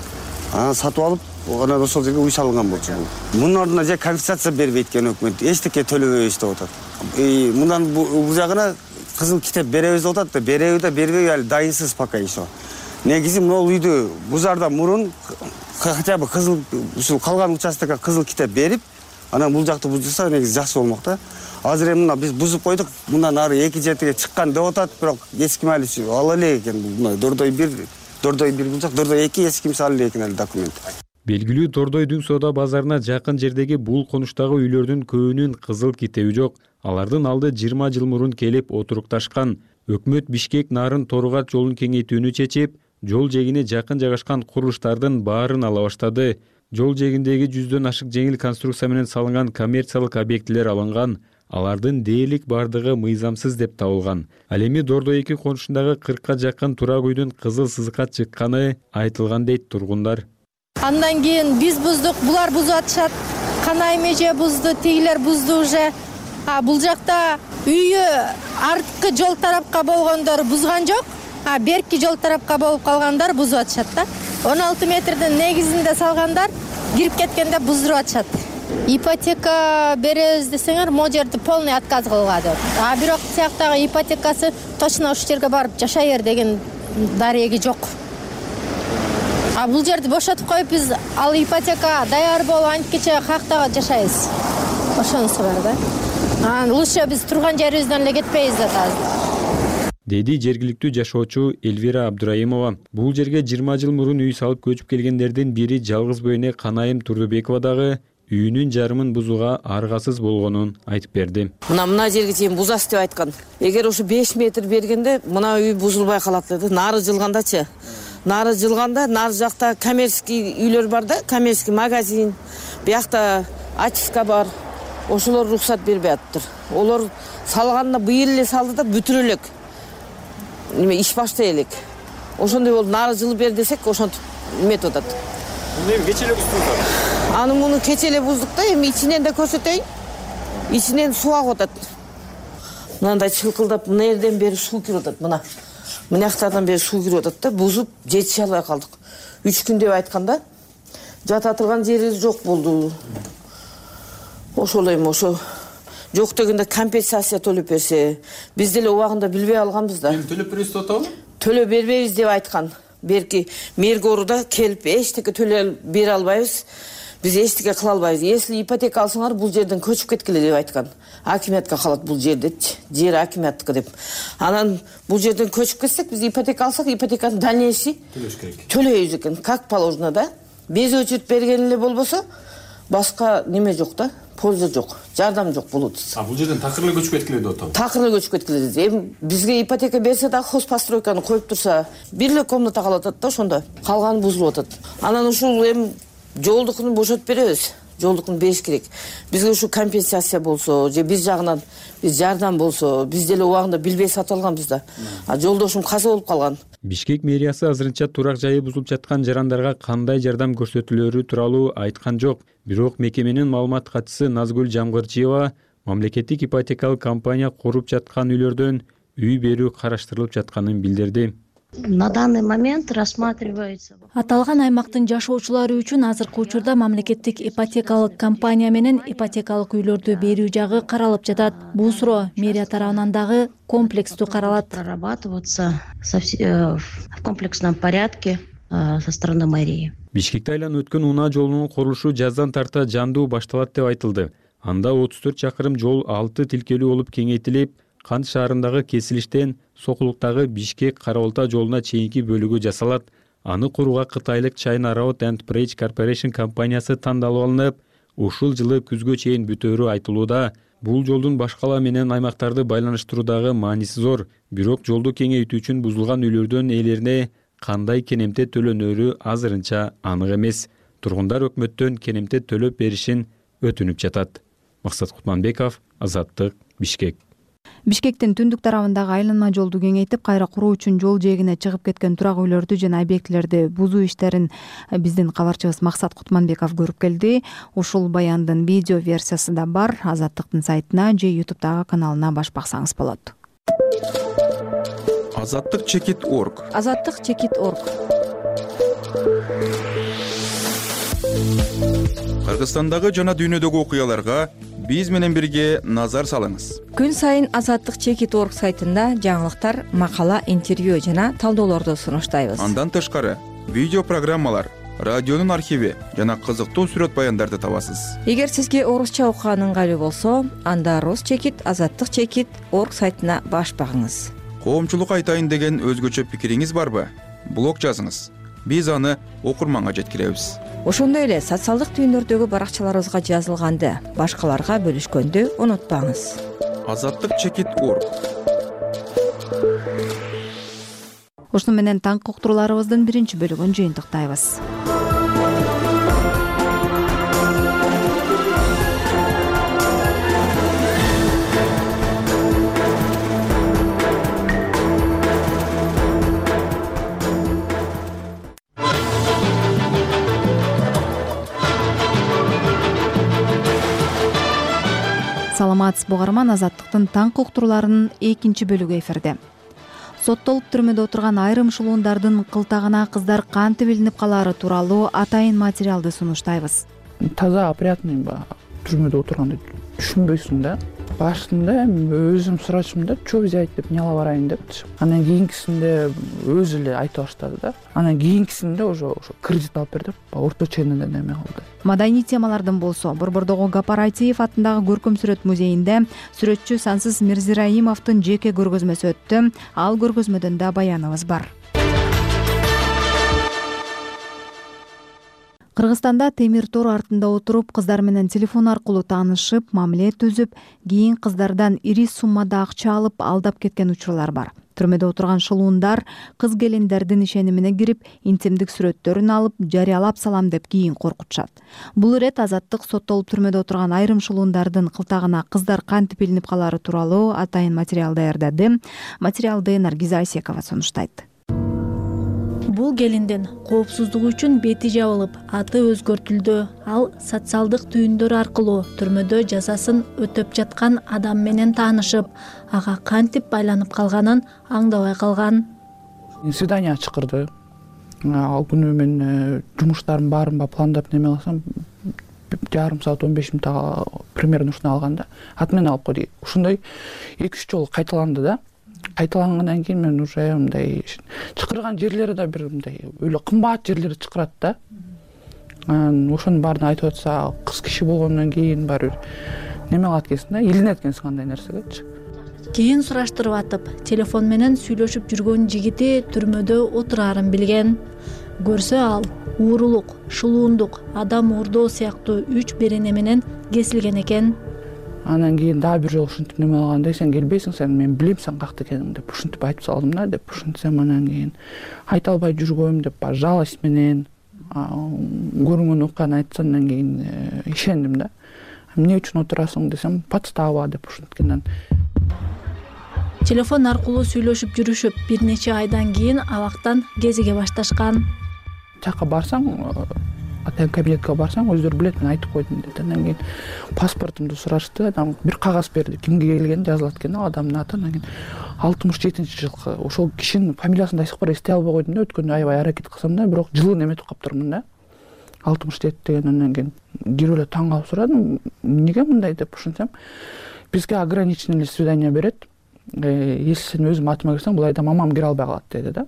Сатып алып, анан ошол жерге үй салынган болчу. Мунун ордуна же компенсация бербейт экен өкмөт. Эчтеке төлөбөйбүз деп атат. Мындан бул жагына кызыл китеп беребиз деп атат да, береби да бербейби али дайынсыз пока еще. Негизи могул үйдү бузардан мурун хотя бы кызыл ушул калган участокко кызыл китеп берип, анан бул жакты бузса негизи жакшы болмок да. Азыр эми мына биз бузуп койдук, мындан ары 2 жетиге чыккан деп атат, бирок эски мали ала элек экен. Мына Дордой 1 бул жак, Дордой 2 эски мисалы элек экен али документ. Белгилүү Дордойдун соода базарына жакын жердеги бул конуштагы үйлөрдүн көбүнүн кызыл китеби жок. Алардын алды 20 жыл мурун келип отурукташкан. Өкмөт Бишкек Нарын Торгат жолун кеңейтүүнү чечип, жол жээгине жакын жайгашкан курулуштардын баарын ала баштады. Жол жээгиндеги 100дөн ашык жеңил конструкция менен салынган коммерциялык объектилер алынган. Алардын дээрлик бардыгы мыйзамсыз деп табылган. Ал эми Дордой 2 конушундагы 40ка жакын турак үйдүн кызыл сызыкка чыкканы айтылган дейт тургундар. Андан кийин биз буздук, булар бузуп атышат. Канай меже бузду, тигилер бузду уже. Бул жакта үйү арткы жол тарапка болгондор бузган жок. Берки жол тарапка болуп калгандар бузуп атышат да. 16 метрдин негизинде салгандар кирип кеткенде буздуруп атышат. Ипотека беребиз десеңер, могу жерди полный отказ кылгады. Бирок сияктагы ипотекасы точно ушул жерге барып жашай бер деген дареги жок. Бул жерди бошотуп коюп биз ал ипотека даяр болуп анткече хактага жашайбыз. Ошонусу бар да. Лучше биз турган жерибизден эле кетпейбиз да азыр. Деди жергиликтүү жашоочу Эльвира Абдураимова. Бул жерге 20 жыл мурун үй салып көчүп келгендердин бири жалгыз бөйне Канайым Турдубекова дагы үйүнүн жарымын бузууга аргасыз болгонун айтып берди. Мына жерге чейин бузас деп айткан. Эгер ушу 5 метр бергенде мына үй бузулбай калат деди. Нары жылгандачы. Нары жылганда нары жакта коммерческий үйлөр бар да, коммерческий магазин. Биякта ачка бар. Ошолор рухсат бербей атыптыр. Олар салганда быйыл эле салды да бүтүрө элек. Иш баштай элек. Ошондой болуп нары жылып бер десек, ошентип эметип атат. Эми кече эле буздуңуздар. Муну кече эле буздук да, эми ичинен да көрсөтөйүн. Ичинен суу агып атат. Мындай чылкылдап, мына жерден бери суу кирип атат, мына. Мына жактардан бери суу кирип атат да, бузуп жетише албай калдык. 3 күн деп айтканда, жата турган жерибиз жок болду. Ошол эми ошо жок дегенде компенсация төлөп берсе, биз деле убагында билбей алганбыз да. Төлөп беребиз деп атабы? Төлөп бербейбиз деп айткан. Берки мэргоруда келип эчтеке төлөп бере албайбыз. Биз эчтеке кыла албайбыз. Если ипотека алсаңар, бул жерден көчүп кеткиле деп айткан. Акимиятка калат бул жер депчи. Жер акимияттыкы деп. Анан бул жерден көчүп кетсек, биз ипотека алсак, ипотеканын дальнейший төлөш керек. Төлөйбүз экен. Как положено да? Без очередь берген эле болбосо, башка неме жок да? Польза жок, жардам жок болот. Бул жерден такыр эле көчүп кеткиле деп атабы? Такыр эле көчүп кеткиле дейт. Эми бизге ипотека берсе да хозпостройканы коюп турса, бир эле комната калып атат да ошондо. Калганы бузулуп атат. Анан ушул эми жолдукун бошотуп беребиз. Жолдукун бериш керек. Бизге ушу компенсация болсо, же биз жагынан биз жардам болсо, биз деле убагында билбей сатып алганбыз да. Жолдошум каза болуп калган. Бишкек мэриясы азырынча турак жайы бузулуп жаткан жарандарга кандай жардам көрсөтүлөрү тууралуу айткан жок. Бирок мекеменин маалымат катчысы Назгүл Жамгырчиева мамлекеттик ипотекалык компания куруп жаткан үйлөрдөн үй берүү караштырылып жатканын билдирди. На данный момент рассматривается. Аталган аймактын жашоочулары үчүн азыркы учурда мамлекеттик ипотекалык компания менен ипотекалык үйлөрдү берүү жагы каралып жатат. Бул суроо мэрия тарабынан дагы комплекстүү каралат. Прорабатываться в комплексном порядке со стороны мэрии. Бишкекте айланып өткөн унаа жолунун курулушу жаздан тарта жандуу башталат деп айтылды. Анда 34 чакырым жол 6 тилкелүү болуп кеңейтилип, Кант шаарындагы кесилиштен Сокулуктагы Бишкек Кара-Балта жолуна чейинки бөлүгү жасалат. Аны курууга кытайлык China Road and Bridge Corporation компаниясы тандалып алынып, ушул жылы күзгө чейин бүтөөрү айтылууда. Бул жолдун башкала менен аймактарды байланыштыруудагы мааниси зор. Бирок жолду кеңейтүү үчүн бузулган үйлөрдүн ээлерине кандай кенемте төлөнөрү азырынча анык эмес. Тургундар өкмөттөн кенемте төлөп беришин өтүнүп жатат. Максат Кутманбеков, Азаттык, Бишкек. Бишкектин түндүк тарабындагы айланма жолду кеңейтип, кайра куруу үчүн жол жээгине чыгып кеткен турак үйлөрдү жана объектилерди бузуу иштерин биздин кабарчыбыз Максат Кутманбеков көрүп келди. Ушул баяндын видео версиясы да бар. Азаттыктын сайтына же YouTube'дагы каналына баш баксаңыз болот. Азаттык.org. Азаттык.org. Кыргызстандагы жана дүйнөдөгү окуяларга биз менен бирге назар салыңыз. Күн сайын Азаттык.org сайтында жаңылыктар, макала, интервью жана талдоолорду сунуштайбыз. Андан тышкары видео программалар, радионун архиви жана кызыктуу сүрөт баяндарды табасыз. Эгер сизге орусча окуган ыңгайлуу болсо, анда Rus.Azаттык.org сайтына баш багыңыз. Коомчулук айтайын деген өзгөчө пикириңиз барбы? Блог жазыңыз. Биз аны окурманга жеткиребиз. Ошондой эле социалдык түйүндөрдөгү баракчаларыбызга жазылганды башкаларга бөлүшкөндү унутпаңыз. Азаттык.org. Ушуну менен таңкы уктурууларыбыздын биринчи бөлүгүн жыйынтыктайбыз. Саламатсызбы угарман, Азаттыктын таңкы уктурууларынын экинчи бөлүгү эфирде. Соттолуп түрмөдө отурган айрым шулуундардын кылтагына кыздар кантип илинип калаары тууралуу атайын материалды сунуштайбыз. Таза опрятный түрмөдө отурганды түшүнбөйсүң да. Башында өзүм сурачым да, чо взять деп няла барайын депчи. Анан кийинкисинде өзү эле айта баштады да. Анан кийинкисинде уже кредит алып берди, орто ченинде неме кылды. Маданий темалардын болсо, Борбордогу Гапар Айтиев атындагы көркөм сүрөт музейинде сүрөтчү Сансыз Мирзираимовдун жеке көргөзмөсү өттү. Ал көргөзмөдөн да баяныбыз бар. Кыргызстанда темир тор артында отуруп, кыздар менен телефон аркылуу таанышып, мамиле түзүп, кийин кыздардан ири суммада акча алып алдап кеткен учурлар бар. Түрмөдө отурган шылуундар кыз келиндердин ишенимине кирип, интимдик сүрөттөрүн алып, жарыялап салам деп кийин коркутушат. Бул ирет Азаттык соттолуп түрмөдө отурган айрым шылуундардын кылтагына кыздар кантип илинип калаары тууралуу атайын материал даярдады. Материалды Наргиза Айсекова сунуштайт. Бул келиндин коопсуздугу үчүн бети жабылып, аты өзгөртүлдү. Ал социалдык түйүндөр аркылуу түрмөдө жазасын өтөп жаткан адам менен таанышып, ага кантип байланып калганын аңдабай калган. Свидание чакырды. Ал күнү мен жумуштардын баарын пландап неме кылсам, жарым саат 15 мүнөт примерно ушуну алганда, аты менен алып кой дейт. Ушундай 2-3 жолу кайталанды да. Кайталангандан кийин мен уже мындай чакырган жерлери да бир мындай өлө кымбат жерлерди чакырат да. Ошонун баарын айтып атса, кыз киши болгондон кийин баары неме кылат экенсиң да, илинет экенсиң андай нерсегечи. Кийин сураштырып атып, телефон менен сүйлөшүп жүргөн жигити түрмөдө отурарын билген. Көрсө ал уурулук, шулуундук, адам уурдоо сыяктуу 3 берене менен кесилген экен. Анан кийин дагы бир жолу ушинтип неме кылганда, сен келбейсиң, сен мен билем сен какта экениңди деп ушинтип айтып салдым да, деп ушинтсем анан кийин айта албай жүргөм деп жалость менен көрүнгөн окуяны айтсандан кийин ишендим да. Эмне үчүн отурасың десем, подстава деп ушинткен. Телефон аркылуу сүйлөшүп жүрүшүп, бир нече айдан кийин абактан кезиге башташкан. Жака барсаң, атайын кабинетке барсаң, өздөрү билет, мен айтып койдум деди. Андан кийин паспортумду сурашты, адам бир кагаз берди, кимге келгени жазылат экен, адамдын аты. Анан кийин 67 жылкы ошол кишинин фамилиясын да айсык бар эстей албай койдум да. Өткөндө аябай аракет кылсам да, бирок жылын эметип калыптырмын да. 67 дегенден кийин кирип эле таң калып сурадым, эмнеге мындай деп ушинтсем, бизге ограниченный свидание берет. Если сен өзүм атыма кирсең, бул айда мамам кире албай калат деди да.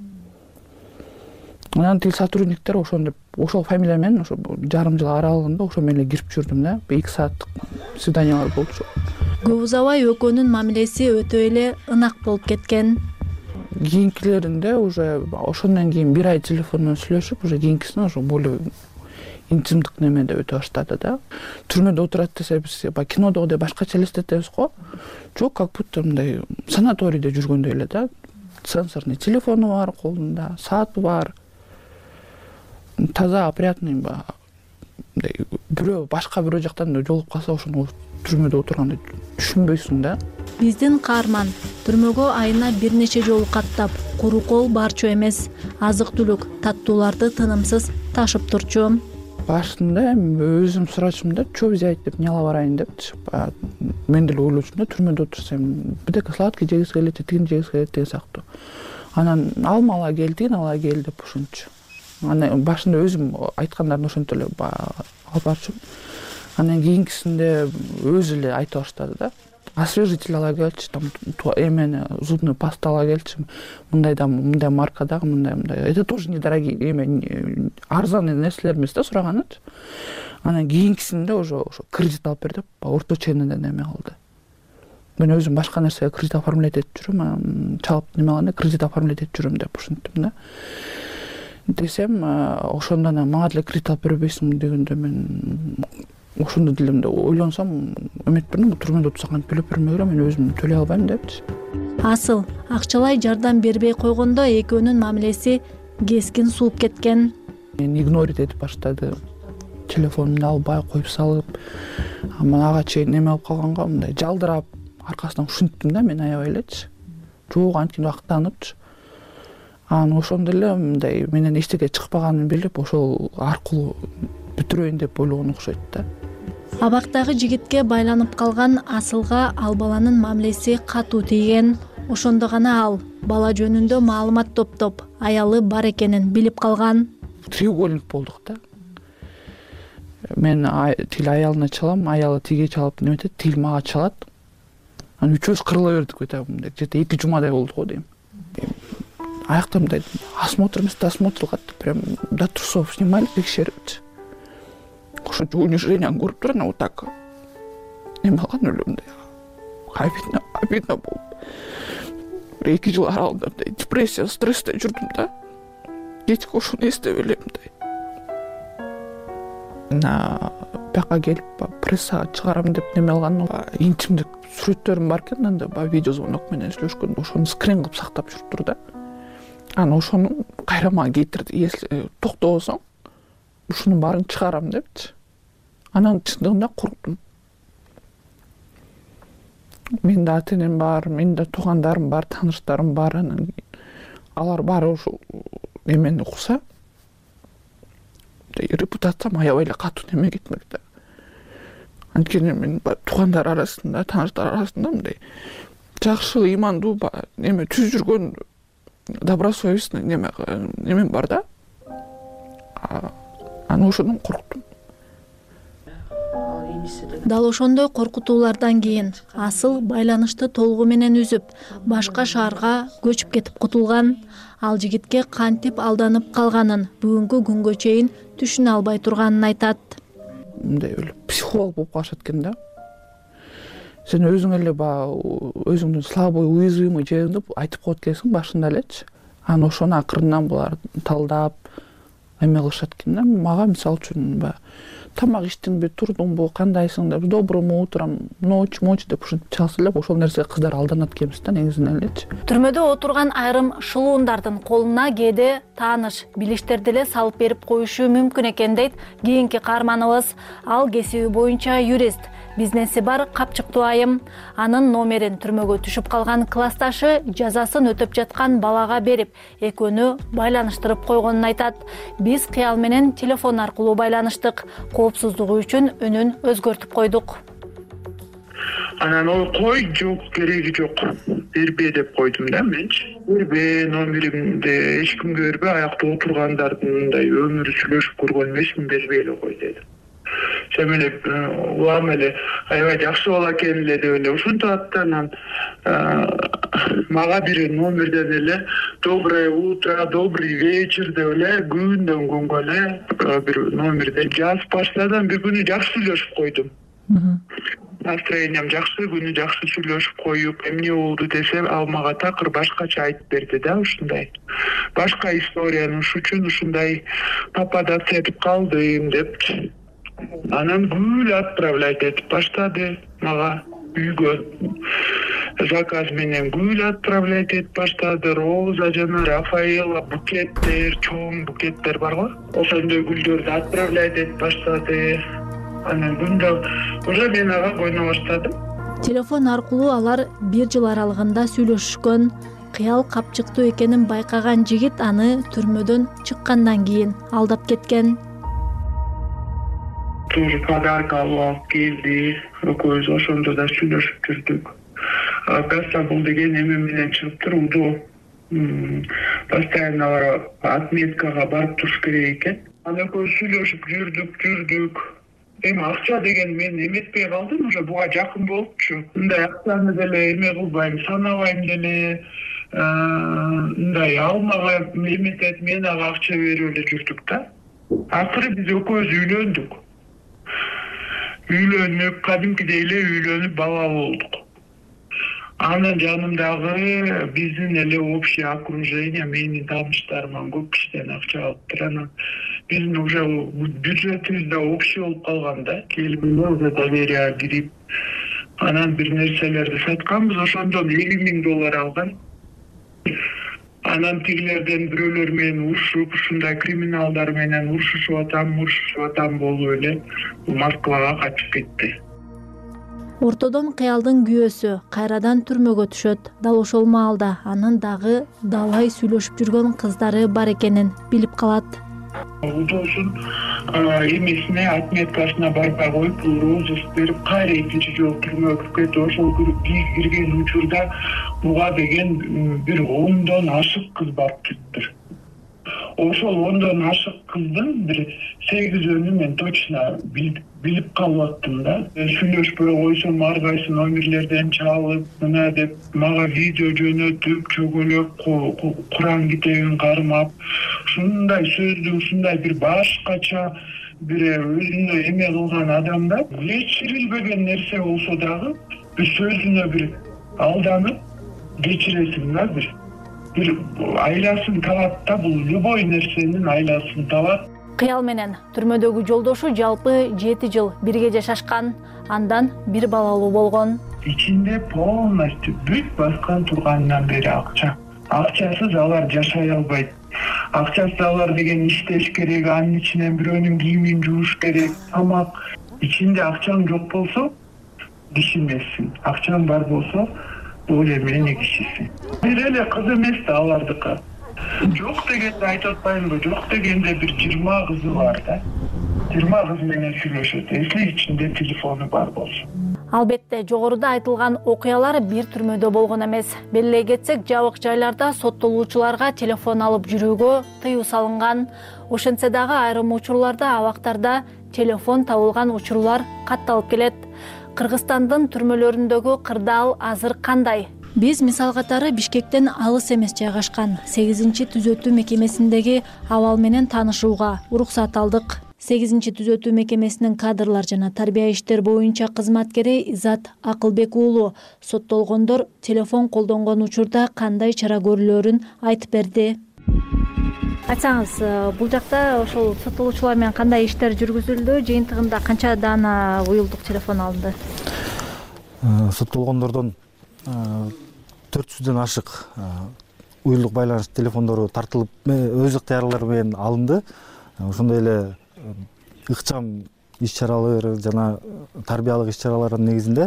Анан тил сотрудниктер ошондо ошол фамилия менен ошо жарым жыл аралыгында ошо менен эле кирип жүрдүм да. 2 сааттык свиданиялар болчу. Көп узабай экөөнүн мамилеси өтө эле ынак болуп кеткен. Кийинкилеринде уже ошондон кийин 1 ай телефон менен сүйлөшүп, уже кийинкисине ошо более интимдик немеде өтө баштады да. Түрмөдө отурат десе биз кинодогудей башкача элестетебиз го. Жок, как будто мындай санаторийде жүргөндөй эле да. Сенсорный телефону бар, колунда сааты бар. Таза опрятный бирөө башка бирөө жактан жолугуп калса, ошону түрмөдө отурганды түшүнбөйсүң да. Биздин каарман түрмөгө айына бир нече жолу каттап, куру кол барчу эмес, азык-түлүк, таттууларды тынымсыз ташып турчу. Башында өзүм сурачумун да, чо взять деп, не ала барайын деп. Мен деле ойлочумун да, түрмөдө отурсам, бирдеке сладкий жегиз келет, тигин жегиз келет деген сыяктуу. Анан алма ала кел, тигин ала кел деп ушунчу. Анан башында өзүм айткандарын ошентип эле алып барчумун. Анан кийинкисинде өзү эле айта баштады да. Освежитель ала келчи, там эмени зубный паста ала келчи, мындай маркадагы, мындай. Это тоже недорогие арзан нерселер эмес да сураганы. Анан кийинкисинде ошо кредит алып бер деп, орточо энеден эме кылды. Мен өзүм башка нерсеге кредит оформлять этип жүрөм, чалып неме кылганда кредит оформлять этип жүрөм деп ушинттим да. Десем, ошондон мага деле кредит алып бербейсиңби дегенде мен ошондо дилимде ойлонсом, үмүттөрүм түрмөдө отурсам төлөп бермей берем, мен өзүм төлөй албайм депчи. Асыл акчалай жардам бербей койгондо экөөнүн мамилеси кескин сууп кеткен. Мен игнорить этип баштады. Телефонумду албай коюп салып, ага чейин неме алып калганга мындай жалдырап, аркасынан ушинттим да мен аябай элечи. Жок, анткени убактаныпчы. Анан ошондо эле мындай менен эчтеке чыкпаганын билип, ошол аркылуу бүтүрөйүн деп ойлогон окшойт да. Абактагы жигитке байланып калган Асылга ал баланын мамилеси катуу тийген. Ошондо гана ал бала жөнүндө маалымат топтоп, аялы бар экенин билип калган. Треугольник болдук да. Мен тил аялына чалам, аялы тиге чалып неметет, тил мага чалат. Анан үчөөбүз кырыла бердик өтө мындай, где-то 2 жумадай болду го дейм. Аякта мындай осмотр эмес, досмотр кылат, прям до трусов снимали, текшерипчи. Ошончо униженияны көрүп туруп, вот так эме кылган эле мындай обидно болуп. 2 жыл аралыгында депрессия, стрессте жүрдүм да. Кечке ошону эстеп эле мындай. Бияка келип прессага чыгарам деп неме кылган, интимдик сүрөттөрүм бар экен, анда видеозвонок менен сүйлөшкөндө ошону скрин кылып сактап жүрүптүр да. Анан ошону кайра мага кетирди. Если токтобосоң, ушунун баарын чыгарам депчи. Анан чындыгында корктум. Менде ата-энем бар, менде туугандарым бар, тааныштарым бар. Анан алар баары ошол эмени укса, репутациям аябай эле катуу неме кетмек да. Анткени мен туугандар арасында, тааныштар арасында мындай жакшы, ыймандуу неме түз жүргөн добросовестный неме бар да. Анан ошондон корктум. Дал ошондой коркутуулардан кийин Асыл байланышты толугу менен үзүп, башка шаарга көчүп кетип кутулган. Ал жигитке кантип алданып калганын бүгүнкү күнгө чейин түшүнө албай турганын айтат. Мындай эле психолог болуп калышат экен да. Сен өзүң эле өзүңдүн слабый, уязвимый жериңди айтып коет элесиң башында элечи. Анан ошону акырынан булар талдап эме кылышат экен да. Мага мисалы үчүн тамак иштиңби, турдуңбу, кандайсың деп, доброму утром, ночь деп ушинтип чалса эле, ошол нерсеге кыздар алданат экенбиз да негизинен элечи. Түрмөдө отурган айрым шылуундардын колуна кээде тааныш билиштерди эле салып берип коюшу мүмкүн экен дейт кийинки каарманыбыз. Ал кесиби боюнча юрист, бизнеси бар капчыктуу айым. Анын номерин түрмөгө түшүп калган классташы жазасын өтөп жаткан балага берип, экөөнү байланыштырып койгонун айтат. Биз кыял менен телефон аркылуу байланыштык. Коопсуздугу үчүн үнүн өзгөртүп койдук. Анан кой жок, кереги жок. бербе деп койдум да менчи. Бербе номеримди эч кимге бербе, аякта отургандардын мындай өмүрү сүйлөшүп көргөн эмесмин, бербей эле кой дедим. Сен эле улам эле аябай жакшы бала экен эле деп эле ушинтип атты. Анан мага бир номерден эле доброе утро, добрый вечер деп эле күндөн күнгө эле бир номерден жазып баштады. Бир күнү жакшы сүйлөшүп койдум. Настроением жакшы, күнү жакшы сүйлөшүп коюп, эмне болду десем, ал мага такыр башкача айтып берди да, ушундай. Башка историяны ушу үчүн ушундай попадаться этип калдым депчи. Анан гүл отправлять этип баштады мага үйгө. Заказ менен гүл отправлять этип баштады. Роза жана Рафаэла букеттер, чоң букеттер барго. Ошондой гүлдөрдү отправлять этип баштады. Анан күндө уже мен ага койно баштадым. Телефон аркылуу алар 1 жыл аралыгында сүйлөшүшкөн. Кыял капчыктуу экенин байкаган жигит аны түрмөдөн чыккандан кийин алдап кеткен. Тоже подарка алып келди. Экөөбүз ошондо да сүйлөшүп жүрдүк. Касса бул деген эме менен чыгып турду. Постоянно отметкага барып туруш керек экен. Анан экөөбүз сүйлөшүп жүрдүк. Эми акча деген мен эметпей калдым, уже буга жакын болупчу. Мындай акчаны деле эме кылбайм, санабайм деле. Мындай ал мага эметет, мен ага акча берип эле жүрдүк да. Акыры биз экөөбүз үйлөнүп, кадимкидей эле үйлөнүп бала болдук. Анан жанымдагы биздин эле общее окружение, менин тааныштарыман көп кишиден акча алыптыр. Анан биздин уже бюджетибиз да общий болуп калган да. Келимге уже доверие кирип, анан бир нерселерди сатканбыз, ошондон $50,000 алган. Анан тигилерден бирөөлөр менен урушуп, ушундай криминалдар менен урушушуп атам болуп эле Москвага качып кетти. Ортодон Кыялдын күйөөсү кайрадан түрмөгө түшөт. Дал ошол маалда анын дагы далай сүйлөшүп жүргөн кыздары бар экенин билип калат. Удосун эмесине отметкасына барбай коюп, розыск берип, кайра экинчи жолу түрмөгө кетти. Ошол кирген учурда буга деген бир 10дон ашык кыз барып кетти. Ошол 10дон ашык кыздын бир 8-өнү мен точно билип калып аттым да. Сүйлөшпөй койсом ар кайсы номерлерден чалып, мына деп мага видео жөнөтүп, чөгөлөп, Куран китебин кармап, ушундай сөздү, ушундай бир башкача бир өзүнө эме кылган адамда кечирилбеген нерсе болсо дагы бир сөзүнө бир алданып кечиресиң да, бир айласын табат да, бул любой нерсенин айласын табат. Кыял менен түрмөдөгү жолдошу жалпы 7 жыл бирге жашашкан, андан бир балалуу болгон. Ичинде полностью бүт баскан тургандан бери акча. Акчасыз алар жашай албайт. Акчасыз алар деген иштеш керек, анын ичинен бирөөнүн кийимин жууш керек, тамак. Ичинде акчаң жок болсо кишимесиң. Акчаң бар болсо бул эмне кишисиң. Бир эле кыз эмес да алардыкы. Жок дегенде айтып атпаймынбы, жок дегенде бир 20 кызы бар да. 20 кыз менен сүйлөшөт, если ичинде телефону бар болсо. Албетте, жогоруда айтылган окуялар бир түрмөдө болгон эмес. Белгилей кетсек, жабык жайларда соттолуучуларга телефон алып жүрүүгө тыюу салынган. Ошентсе дагы айрым учурларда абактарда телефон табылган учурлар катталып келет. Кыргызстандын түрмөлөрүндөгү кырдаал азыр кандай? Биз мисал катары Бишкектен алыс эмес жайгашкан 8-түзөтүү мекемесиндеги абал менен таанышууга уруксат алдык. 8-түзөтүү мекемесинин кадрлар жана тарбия иштер боюнча кызматкери Изат Акылбек уулу соттолгондор телефон колдонгон учурда кандай чара көрүлөрүн айтып берди. Айтсаңыз, бул жакта ошол соттолуучулар менен кандай иштер жүргүзүлдү? Жыйынтыгында канча даана уюлдук телефон алынды? Соттолгондордон 400дөн ашык уюлдук байланыш телефондору тартылып, өз ыктыярлары менен алынды. Ошондой эле ыкчам иш-чаралар жана тарбиялык иш-чаралардын негизинде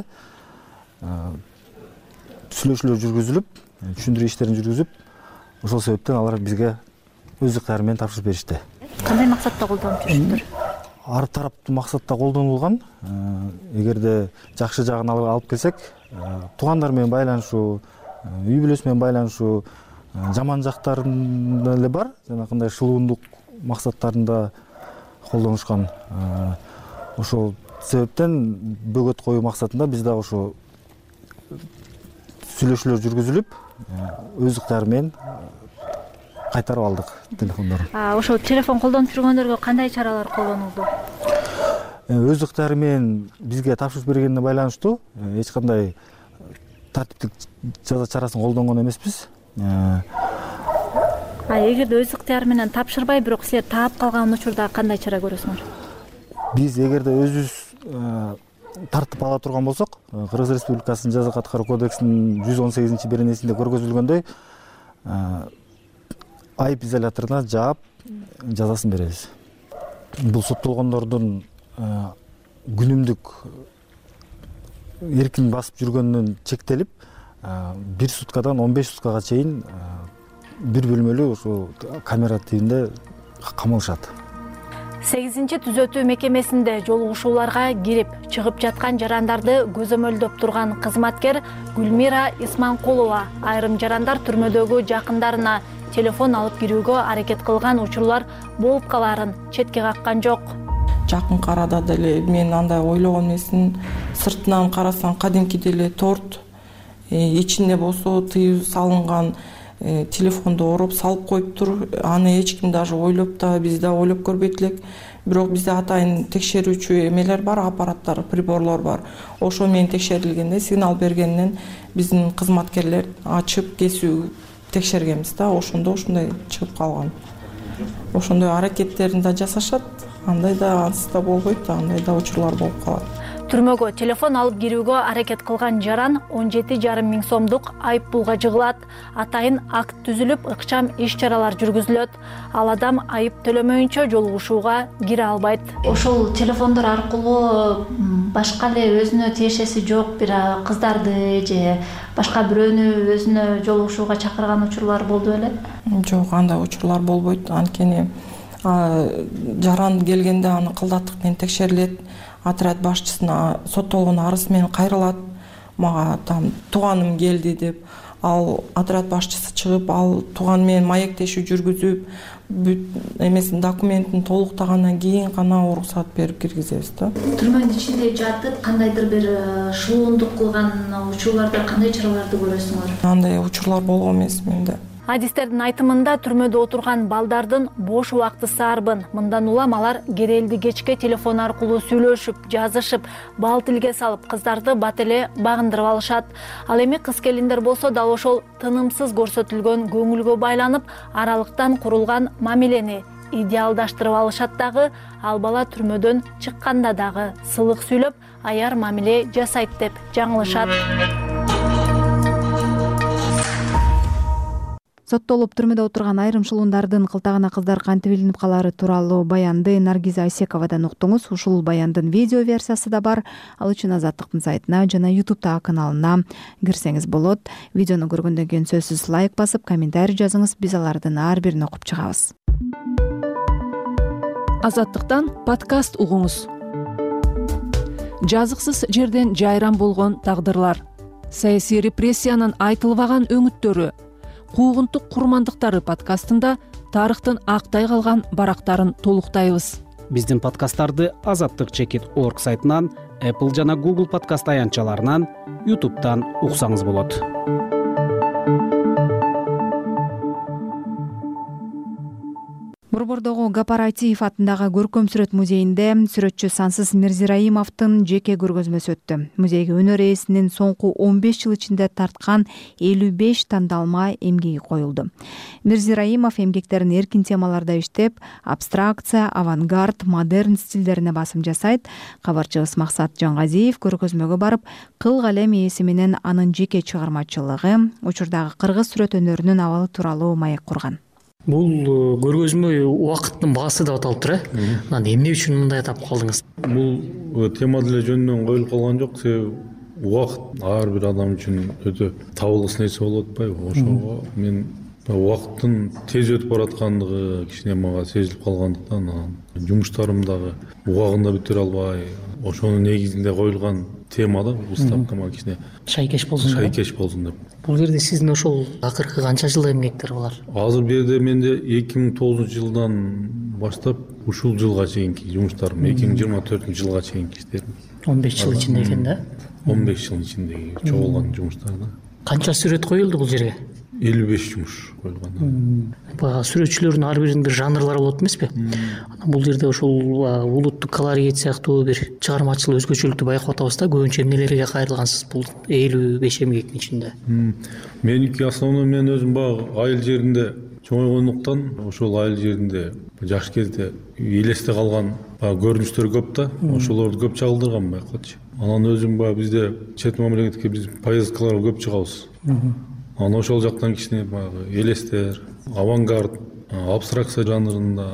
сүйлөшүүлөр жүргүзүлүп, түшүндүрүү иштерин жүргүзүп, ошол себептен алар бизге өз ыктыяры менен тапшырып беришти. Кандай максатта колдонуп жүрүшүптүр? Ар тараптуу максатта колдонулган. Эгерде жакшы жагын алып келсек, туугандар менен байланышуу, үй бүлөсү менен байланышуу жаман жактарында эле бар, жанакындай шылуундук максаттарында колдонушкан. Ошол себептен бөгөт коюу максатында биз дагы ошо сүйлөшүүлөр жүргүзүлүп, өз ыктыяры менен кайтарып алдык телефондорун. Ошол телефон колдонуп жүргөндөргө кандай чаралар колдонулду? Өз ыктыяры менен бизге тапшырып бергенине байланыштуу эч кандай тартиптик жаза чарасын колдонгон эмеспиз. Эгерде өз ыктыяры менен тапшырбай, бирок силер таап калган учурда кандай чара көрөсүңөр? Биз эгерде өзүбүз тартып ала турган болсок, Кыргыз Республикасынын жаза аткаруу кодексинин 118-беренесинде көргөзүлгөндөй айып изоляторуна жаап жазасын беребиз. Бул соттолгондордун күнүмдүк эркин басып жүргөнүнөн чектелип, 1 суткадан 15 суткага чейин бир бөлмөлүү ошо камера тибинде камалышат. 8-түзөтүү мекемесинде жолугушууларга кирип, чыгып жаткан жарандарды көзөмөлдөп турган кызматкер Гүлмира Исманкулова айрым жарандар түрмөдөгү жакындарына телефон алып кирүүгө аракет кылган учурлар болуп каларын четке каккан жок. Жакынкы арада деле мен андай ойлогон эмесмин. Сыртынан карасаң кадимки деле торт, ичинде болсо тыюу салынган телефонду ороп салып коюптур. Аны эч ким даже ойлоп да, биз да ойлоп көрбөйт элек. Бирок бизде атайын текшерүүчү эмелер бар, аппараттар, приборлор бар. Ошо менен текшерилгенде сигнал бергеннен биздин кызматкерлер ачып кесүү текшергенбиз да, ошондо ушундай чыгып калган. Ошондой аракеттерин да жасашат, андай да ансыз да болбойт, андай да учурлар болуп калат. Түрмөгө телефон алып кирүүгө аракет кылган жаран 17,5 миң сомдук айып пулга жыгылат. Атайын акт түзүлүп, ыкчам иш-чаралар жүргүзүлөт. Ал адам айып төлөмөйүнчө жолугушууга кире албайт. Ошол телефондор аркылуу башка эле өзүнө тиешеси жок бир кыздарды же башка бирөөнү өзүнө жолугушууга чакырган учурлар болду беле? Жок, андай учурлар болбойт. Анткени жаран келгенде аны кылдаттык менен текшерилет. Отряд башчысына соттолгон арыз менен кайрылат. Мага там тууганым келди деп, ал отряд башчысы чыгып, ал тууган менен маектешүү жүргүзүп, бүт эмесин документин толуктагандан кийин гана уруксат берип киргизебиз да. Түрмөнүн ичинде жатып, кандайдыр бир шылуундук кылган учурларда кандай чараларды көрөсүңөр? Андай учурлар болгон эмес менде. Адистердин айтымында түрмөдө отурган балдардын бош убактысы арбын. Мындан улам алар керелди кечке телефон аркылуу сүйлөшүп, жазышып, бал тилге салып, кыздарды бат эле багындырып алышат. Ал эми кыз келиндер болсо дал ошол тынымсыз көрсөтүлгөн көңүлгө байланып, аралыктан курулган мамилени идеалдаштырып алышат дагы, ал бала түрмөдөн чыкканда дагы сылык сүйлөп, аяр мамиле жасайт деп жаңылышат. Соттолуп түрмөдө отурган айрым шылуундардын кылтагына кыздар кантип илинип калары тууралуу баянды Наргиза Айсековадан уктуңуз. Ушул баяндын видео версиясы да бар. Ал үчүн Азаттыктын сайтына жана YouTube'дагы каналына кирсеңиз болот. Видеону көргөндөн кийин сөзсүз лайк басып, комментарий жазыңыз. Биз алардын ар бирин окуп чыгабыз. Азаттыктан подкаст угуңуз. Жазыксыз жерден жайран болгон тагдырлар, саясий репрессиянын айтылбаган өңүттөрү, куугунтук курмандыктары подкастында тарыхтын актай калган барактарын толуктайбыз. Биздин подкасттарды azattik.org сайтынан, Apple жана Google подкаст аянтчаларынан, YouTube'дан уксаңыз болот. Борбордогу Гапар Айтиев атындагы көркөм сүрөт музейинде сүрөтчү Сансыз Мирзираимовдун жеке көргөзмөсү өттү. Музейге өнөр ээсинин соңку 15 жыл ичинде тарткан 55 тандалма эмгеги коюлду. Мирзираимов эмгектерин эркин темаларда иштеп, абстракция, авангард, модерн стилдерине басым жасайт. Кабарчыбыз Максат Жангазиев көргөзмөгө барып, кыл калем ээси менен анын жеке чыгармачылыгы, учурдагы кыргыз сүрөт өнөрүнүн абалы тууралуу маек курган. Бул көргөзмө убакыттын баасы деп аталыптыр, Анан эмне үчүн мындай атап калдыңыз? Бул тема деле жөнүнөн коюлуп калган жок, себеби убакыт ар бир адам үчүн өтө табылгыс нерсе болуп атпайбы? Ошого мен убакыттын тез өтүп бараткандыгы кичине мага сезилип калгандыктан жумуштарым дагы убагында бүтүрө албай, ошонун негизинде коюлган тема да бул ставка мага кичине шайкеш болсун деп. Бул жерде сиздин ошол акыркы канча жылда эмгектер булар? Азыр бул жерде менде 2009-жылдан баштап ушул жылга чейинки жумуштарым 2024-жылга чейинки иштерим. 15 жыл ичинде экен да? 15 жыл ичиндеги чогулган жумуштар да. Канча сүрөт коюлду бул жерге? 55 жумуш коюлган. Баягы сүрөтчүлөрдүн ар биринин бир жанрлары болот эмеспи? Бул жерде ошол улуттук колорит сыяктуу бир чыгармачыл өзгөчөлүктү байкап атабыз да. Көбүнчө эмнелерге кайрылгансыз бул 55 эмгектин ичинде? Меники основной мен өзүм баягы айыл жеринде чоңойгондуктан ошол айыл жеринде жаш кезде элесте калган көрүнүштөр көп да. Ошолорду көп чагылдыргам байкачы. Анан өзүм баягы бизде чет мамлекетке биз поездкаларга көп чыгабыз. Анан ошол жактан кичине баягы элестер, авангард, абстракция жанрында,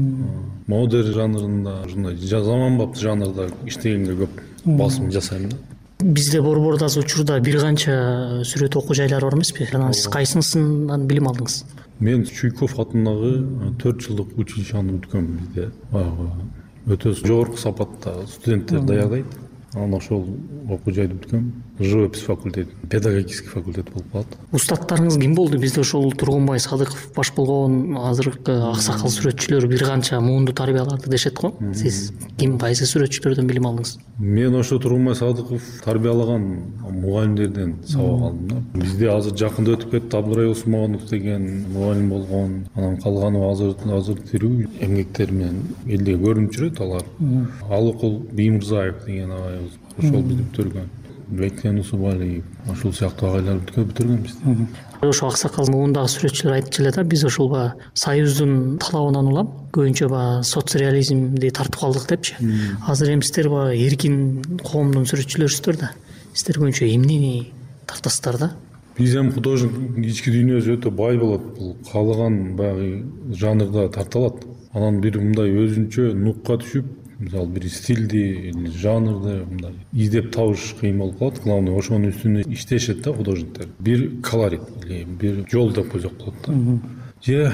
модерн жанрында, ушундай заманбап жанрда иштегенге көп басым жасайм да. Бизде Борбордо азыр учурда бир канча сүрөт окуу жайлары бар эмеспи? Анан сиз кайсынысынан билим алдыңыз? Мен Чуйков атындагы 4 жылдык училищени бүткөм бизде. Баягы өтө жогорку сапатта студенттер даярдайт. Анан ошол окуу жайды бүткөм. Живопись факультети, педагогический факультет болуп калат. Устаттарыңыз ким болду? Бизде ошол Тургунбай Садыков баш болгон азыркы аксакал сүрөтчүлөр бир канча муунду тарбияларды дешет го. Сиз ким, кайсы сүрөтчүлөрдөн билим алдыңыз? Мен ошо Тургунбай Садыков тарбиялаган мугалимдерден сабак алдым да. Бизде азыр жакында өтүп кетти Абдырай Усмонов деген мугалим болгон. Анан калганы азыр тирүү эмгектер менен элде көрүнүп жүрөт алар. Алыкул Биймырзаев деген агайыбыз ошол бизди бүтүргөн. Бекен Усубалиев, ошол сыяктуу агайлар бүтүргөн бизди. Ошо аксакал муундагы сүрөтчүлөр айтчу эле да, биз ошол Союздун талабынан улам көбүнчө соцреализмди тартып калдык депчи. Азыр эми сиздер эркин коомдун сүрөтчүлөрүсүздөр да. Сиздер көбүнчө эмнени тартасыздар да? Биз эми художник ички дүйнөсү өтө бай болот. Бул каалаган баягы жанрда тарта алат. Анан бир мындай өзүнчө нукка түшүп, мисалы бир стилди или жанрды мындай издеп табыш кыйын болуп калат. Главное ошонун үстүнө иштешет да художниктер. Бир колорит или бир жол деп койсок болот да. Же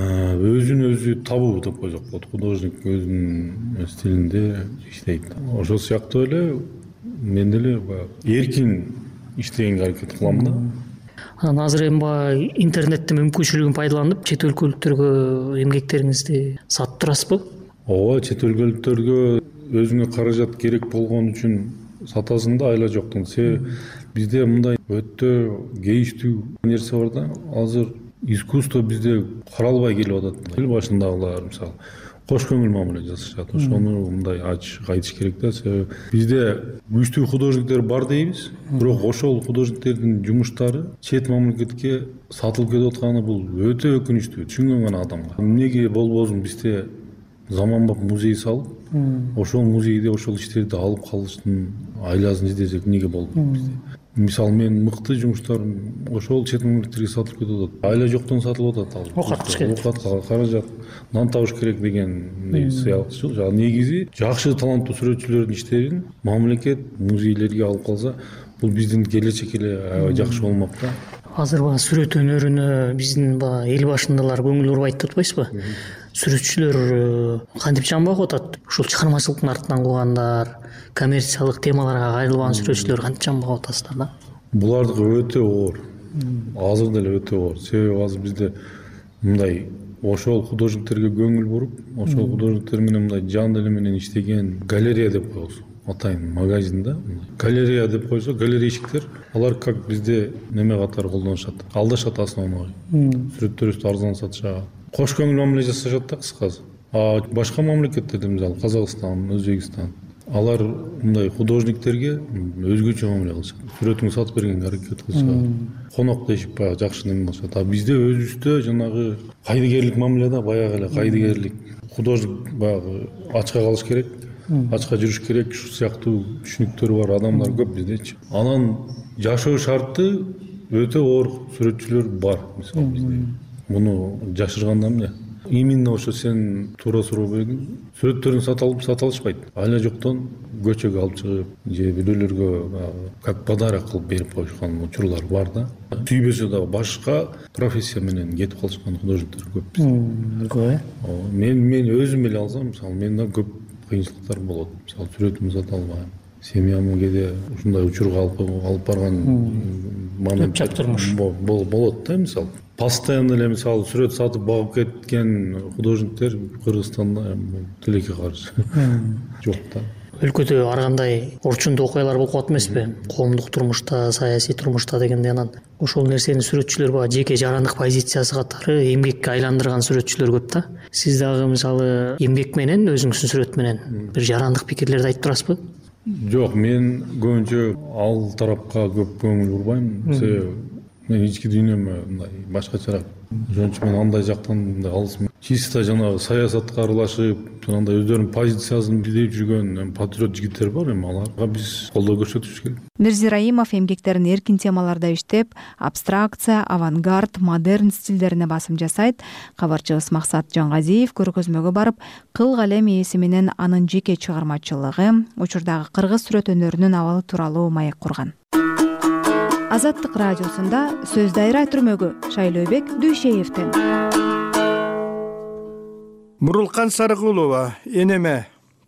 өзүн өзү табуу деп койсок болот. Художник өзүнүн стилинде иштейт. Ошол сыяктуу эле мен деле эркин иштегенге аракет кылам да. Анан азыр эми интернеттин мүмкүнчүлүгүн пайдаланып чет өлкөлүктөргө эмгектериңизди сатып турасызбы? Ооба, чет өлкөлүктөргө өзүңө каражат керек болгон үчүн сатасың да, айла жоктун. Бизде мындай өтө кейиштүү нерсе бар да. Азыр искусство бизде каралбай келип атат. Эл башындагылар мисалы кош көңүл мамиле жасашат. Ошону мындай ачык айтыш керек да. Себеби бизде күчтүү художниктер бар дейбиз, бирок ошол художниктердин жумуштары чет мамлекетке сатылып кетип атканы бул өтө өкүнүчтүү. Түшүнгөн гана адамга. Эмнеге болбосун бизде заманбап музей салып, ошол музейде ошол иштерди алып калыштын айласын издесек эмнеге болбойт бизде? Мисалы мен мыкты жумуштарым ошол чет мамлекеттерге сатылып кетип атат. Айла жоктон сатылып атат. Окат керек. Окатка каражат, нан табыш керек деген сыяктуу. Негизи жакшы таланттуу сүрөтчүлөрдүн иштерин мамлекет музейлерге алып калса, бул биздин келечек эле аябай жакшы болмок да. Азыр сүрөт өнөрүнө биздин эл башындалар көңүл бурбайт деп атпайсызбы? Сүрөтчүлөр кантип жан багып атат? Ушул чыгармачылыктын артынан куугандар, коммерциялык темаларга кайрылган сүрөтчүлөр кантип жан багып атасыздар да? Булардыкы өтө оор. Азыр деле өтө оор. Себеби азыр бизде мындай ошол художниктерге көңүл буруп, ошол художниктер менен мындай жан деле менен иштеген галерея деп коебуз. Атайын магазинда галерея деп койсо, галерейщиктер алар как бизде неме катары колдонушат. Алдашат основной. Сүрөттөрүбүздү арзан сатышат. Кош көңүл мамиле жасашат да кыскасы. Башка мамлекеттерде мисалы Казакстан, Өзбекстан, алар мындай художниктерге өзгөчө мамиле кылышат. Сүрөтүңдү сатып бергенге аракет кылышат. Конок дешип баягы жакшы неме кылышат. Бизде өзүбүздө жанагы кайдыгерлик мамиле да, баягы эле кайдыгерлик. Художник баягы ачка калыш керек, ачка жүрүш керек, ушул сыяктуу түшүнүктөр бар адамдар көп биздечи. Анан жашоо шарты өтө оор сүрөтчүлөр бар мисалы бизде. Муну жашырганда эмне? именно ошо сен туура суроо бергиң сүрөттөрүн сата алышпайт. Ала жоктон көчөгө алып чыгып же бирөөлөргө как подарок кылып берип коюшкан учурлар бар да. Сүйбөсө дагы башка профессия менен кетип калышкан художниктер көп. Мен өзүм эле алсам, мисалы, менде көп кыйынчылыктар болот. Мисалы, сүрөтүмдү сата албайм. Семьямы кээде ушундай учурга алып барган момент болот да, мисалы. Постоянно эле мисалы сүрөт сатып багып кеткен художниктер Кыргызстанда тилекке каршы жок да. Өлкөдө ар кандай орчундуу окуялар болуп калат эмеспи? Коомдук турмушта, саясий турмушта дегенде, анан ошол нерсени сүрөтчүлөр баягы жеке жарандык позициясы катары эмгекке айландырган сүрөтчүлөр көп да. Сиз дагы мисалы эмгек менен, өзүңүздүн сүрөт менен бир жарандык пикирлерди айтып турасызбы? Жок, мен көбүнчө ал тарапка көп көңүл бурбайм. Себеби мен ички дүйнөмө мындай башкачараак. Ошон үчүн мен андай жактан мындай алысмын. Чисто жанагы саясатка аралашып, андай өздөрүнүн позициясын билдирип жүргөн патриот жигиттер бар, эми аларга биз колдоо көрсөтүш керек. Мирзи Раимов эмгектерин эркин темаларда иштеп, абстракция, авангард, модерн стилдерине басым жасайт. Кабарчыбыз Максат Жангазиев көргөзмөгө барып, Кыл калем ээси менен анын жеке чыгармачылыгы, учурдагы кыргыз сүрөт өнөрүнүн абалы тууралуу маек курган. Азаттык радиосунда сөз дайра түрмөгү Шайлообек Дүйшеевден. Мурулкан Сарыкулова, энеме.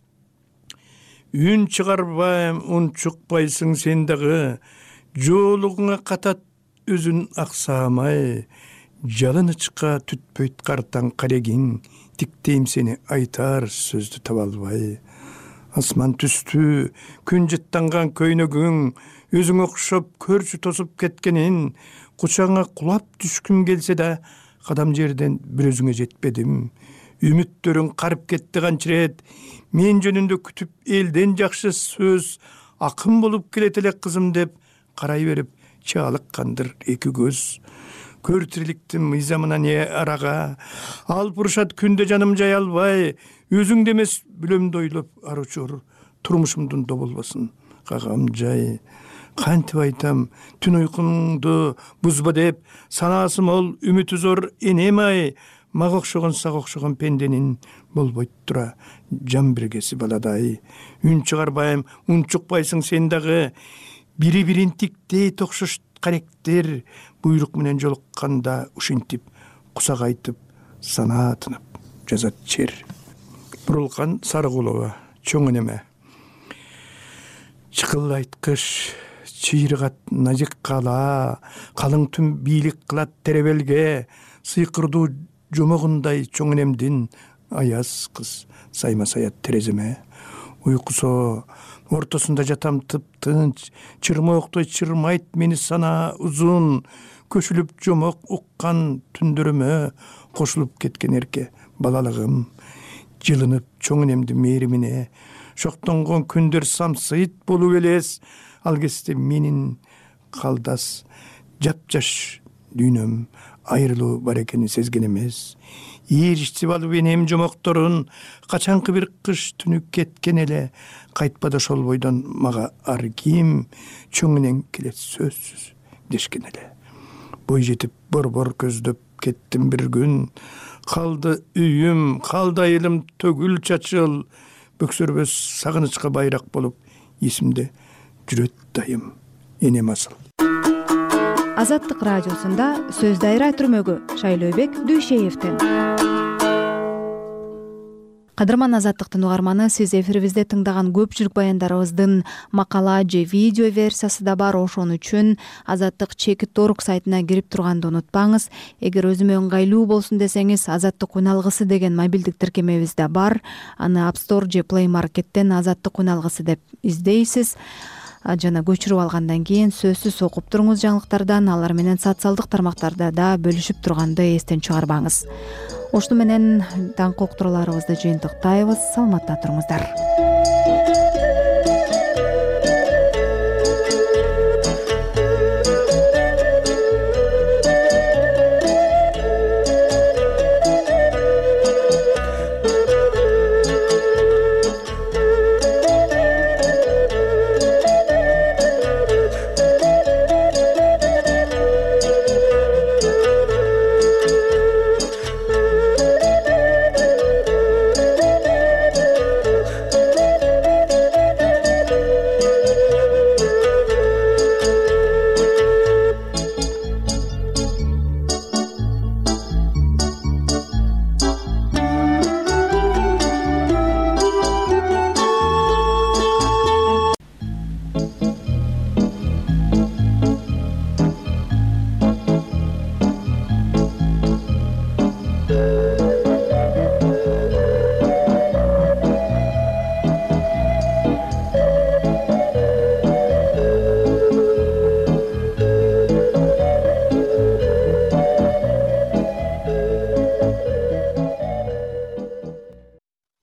Үн чыгарбайм, унчукпайсың сен дагы, жоолугуңа катат өзүн аксамай, жалынычка түтпөйт картаң карегиң, тиктейм сени айтар сөздү таба албай. Асман түстү, күн жыттанган көйнөгүң, өзүң окшоп көрчү тосуп кеткенин, кучаңа кулап түшкүм келсе да, кадам жерден бир өзүңө жетпедим. Үмүттөрүң карып кетти канчырет, мен жөнүндө күтүп элден жакшы сөз, акын болуп келет эле кызым деп, карай берип чаалыккандыр эки көз. Көр тириликтин мыйзамына не арага, алып урушат күндө жаным жай албай, өзүңдө эмес бүлөмдү ойлоп аручур, турмушумдун доболбосун кагам жай. Кантип айтам, түн уйкуңду бузба деп, санаасы мол, үмүтү зор энем ай, мага окшогон сага окшогон пенденин болбойт тура жан биргеси баладай. Үн чыгарбайм, унчукпайсың сен дагы, бири-бирин тиктей окшош каректер, буйрук менен жолукканда ушинтип кусак айтып, санаа тынып жазат чер. Мурулкан Сарыкулова, чоң энеме. Чыкылайткыч чыйрыгат назик кала, калың түн бийлик кылат теребелге, сыйкырдуу жомогундай чоң энемдин аяз кыз сайма саят тереземе. Уйкусо ортосунда жатам тып-тынч, чырмооктой чырмайт мени сана узун, көшүлүп жомок уккан түндөрүмө кошулуп кеткен эрке балалыгым. Жылынып чоң энемдин мээримине, шоктонгон күндөр самсыйт болуп элес, ал кезде менин калдас жапжаш дүйнөм айрылуу бар экенин сезген эмес. Ийричтип алып энем жомокторун, качанкы бир кыш түнү кеткен эле, кайтпады ошол бойдон мага ар ким, чоң энең келет сөзсүз дешкен эле. Бой жетип борбор көздөп кеттим бир күн, калды үйүм, калды айылым төгүл чачыл, бөксөрбөс сагынычка байрак болуп, эсимде жүрөт дайым энем асыл. Азаттык радиосунда сөз дайра түрмөгү Шайлообек Дүйшеевден. Кадырман Азаттыктын угарманы, сиз эфирибизде тыңдаган көпчүлүк баяндарыбыздын макала же видео версиясы да бар. Ошон үчүн Азаттык.org сайтына кирип турганды унутпаңыз. Эгер өзүмө ыңгайлуу болсун десеңиз, Азаттык уналгысы деген мобилдик тиркемебиз да бар. Аны App Store же Play Market'тен Азаттык уналгысы деп издейсиз. Жана көчүрүп алгандан кийин сөзсүз окуп туруңуз жаңылыктардан, алар менен социалдык тармактарда да бөлүшүп турганды эстен чыгарбаңыз. Ошту менен таңкы уктурууларыбызды жыйынтыктайбыз. Саламатта туруңуздар.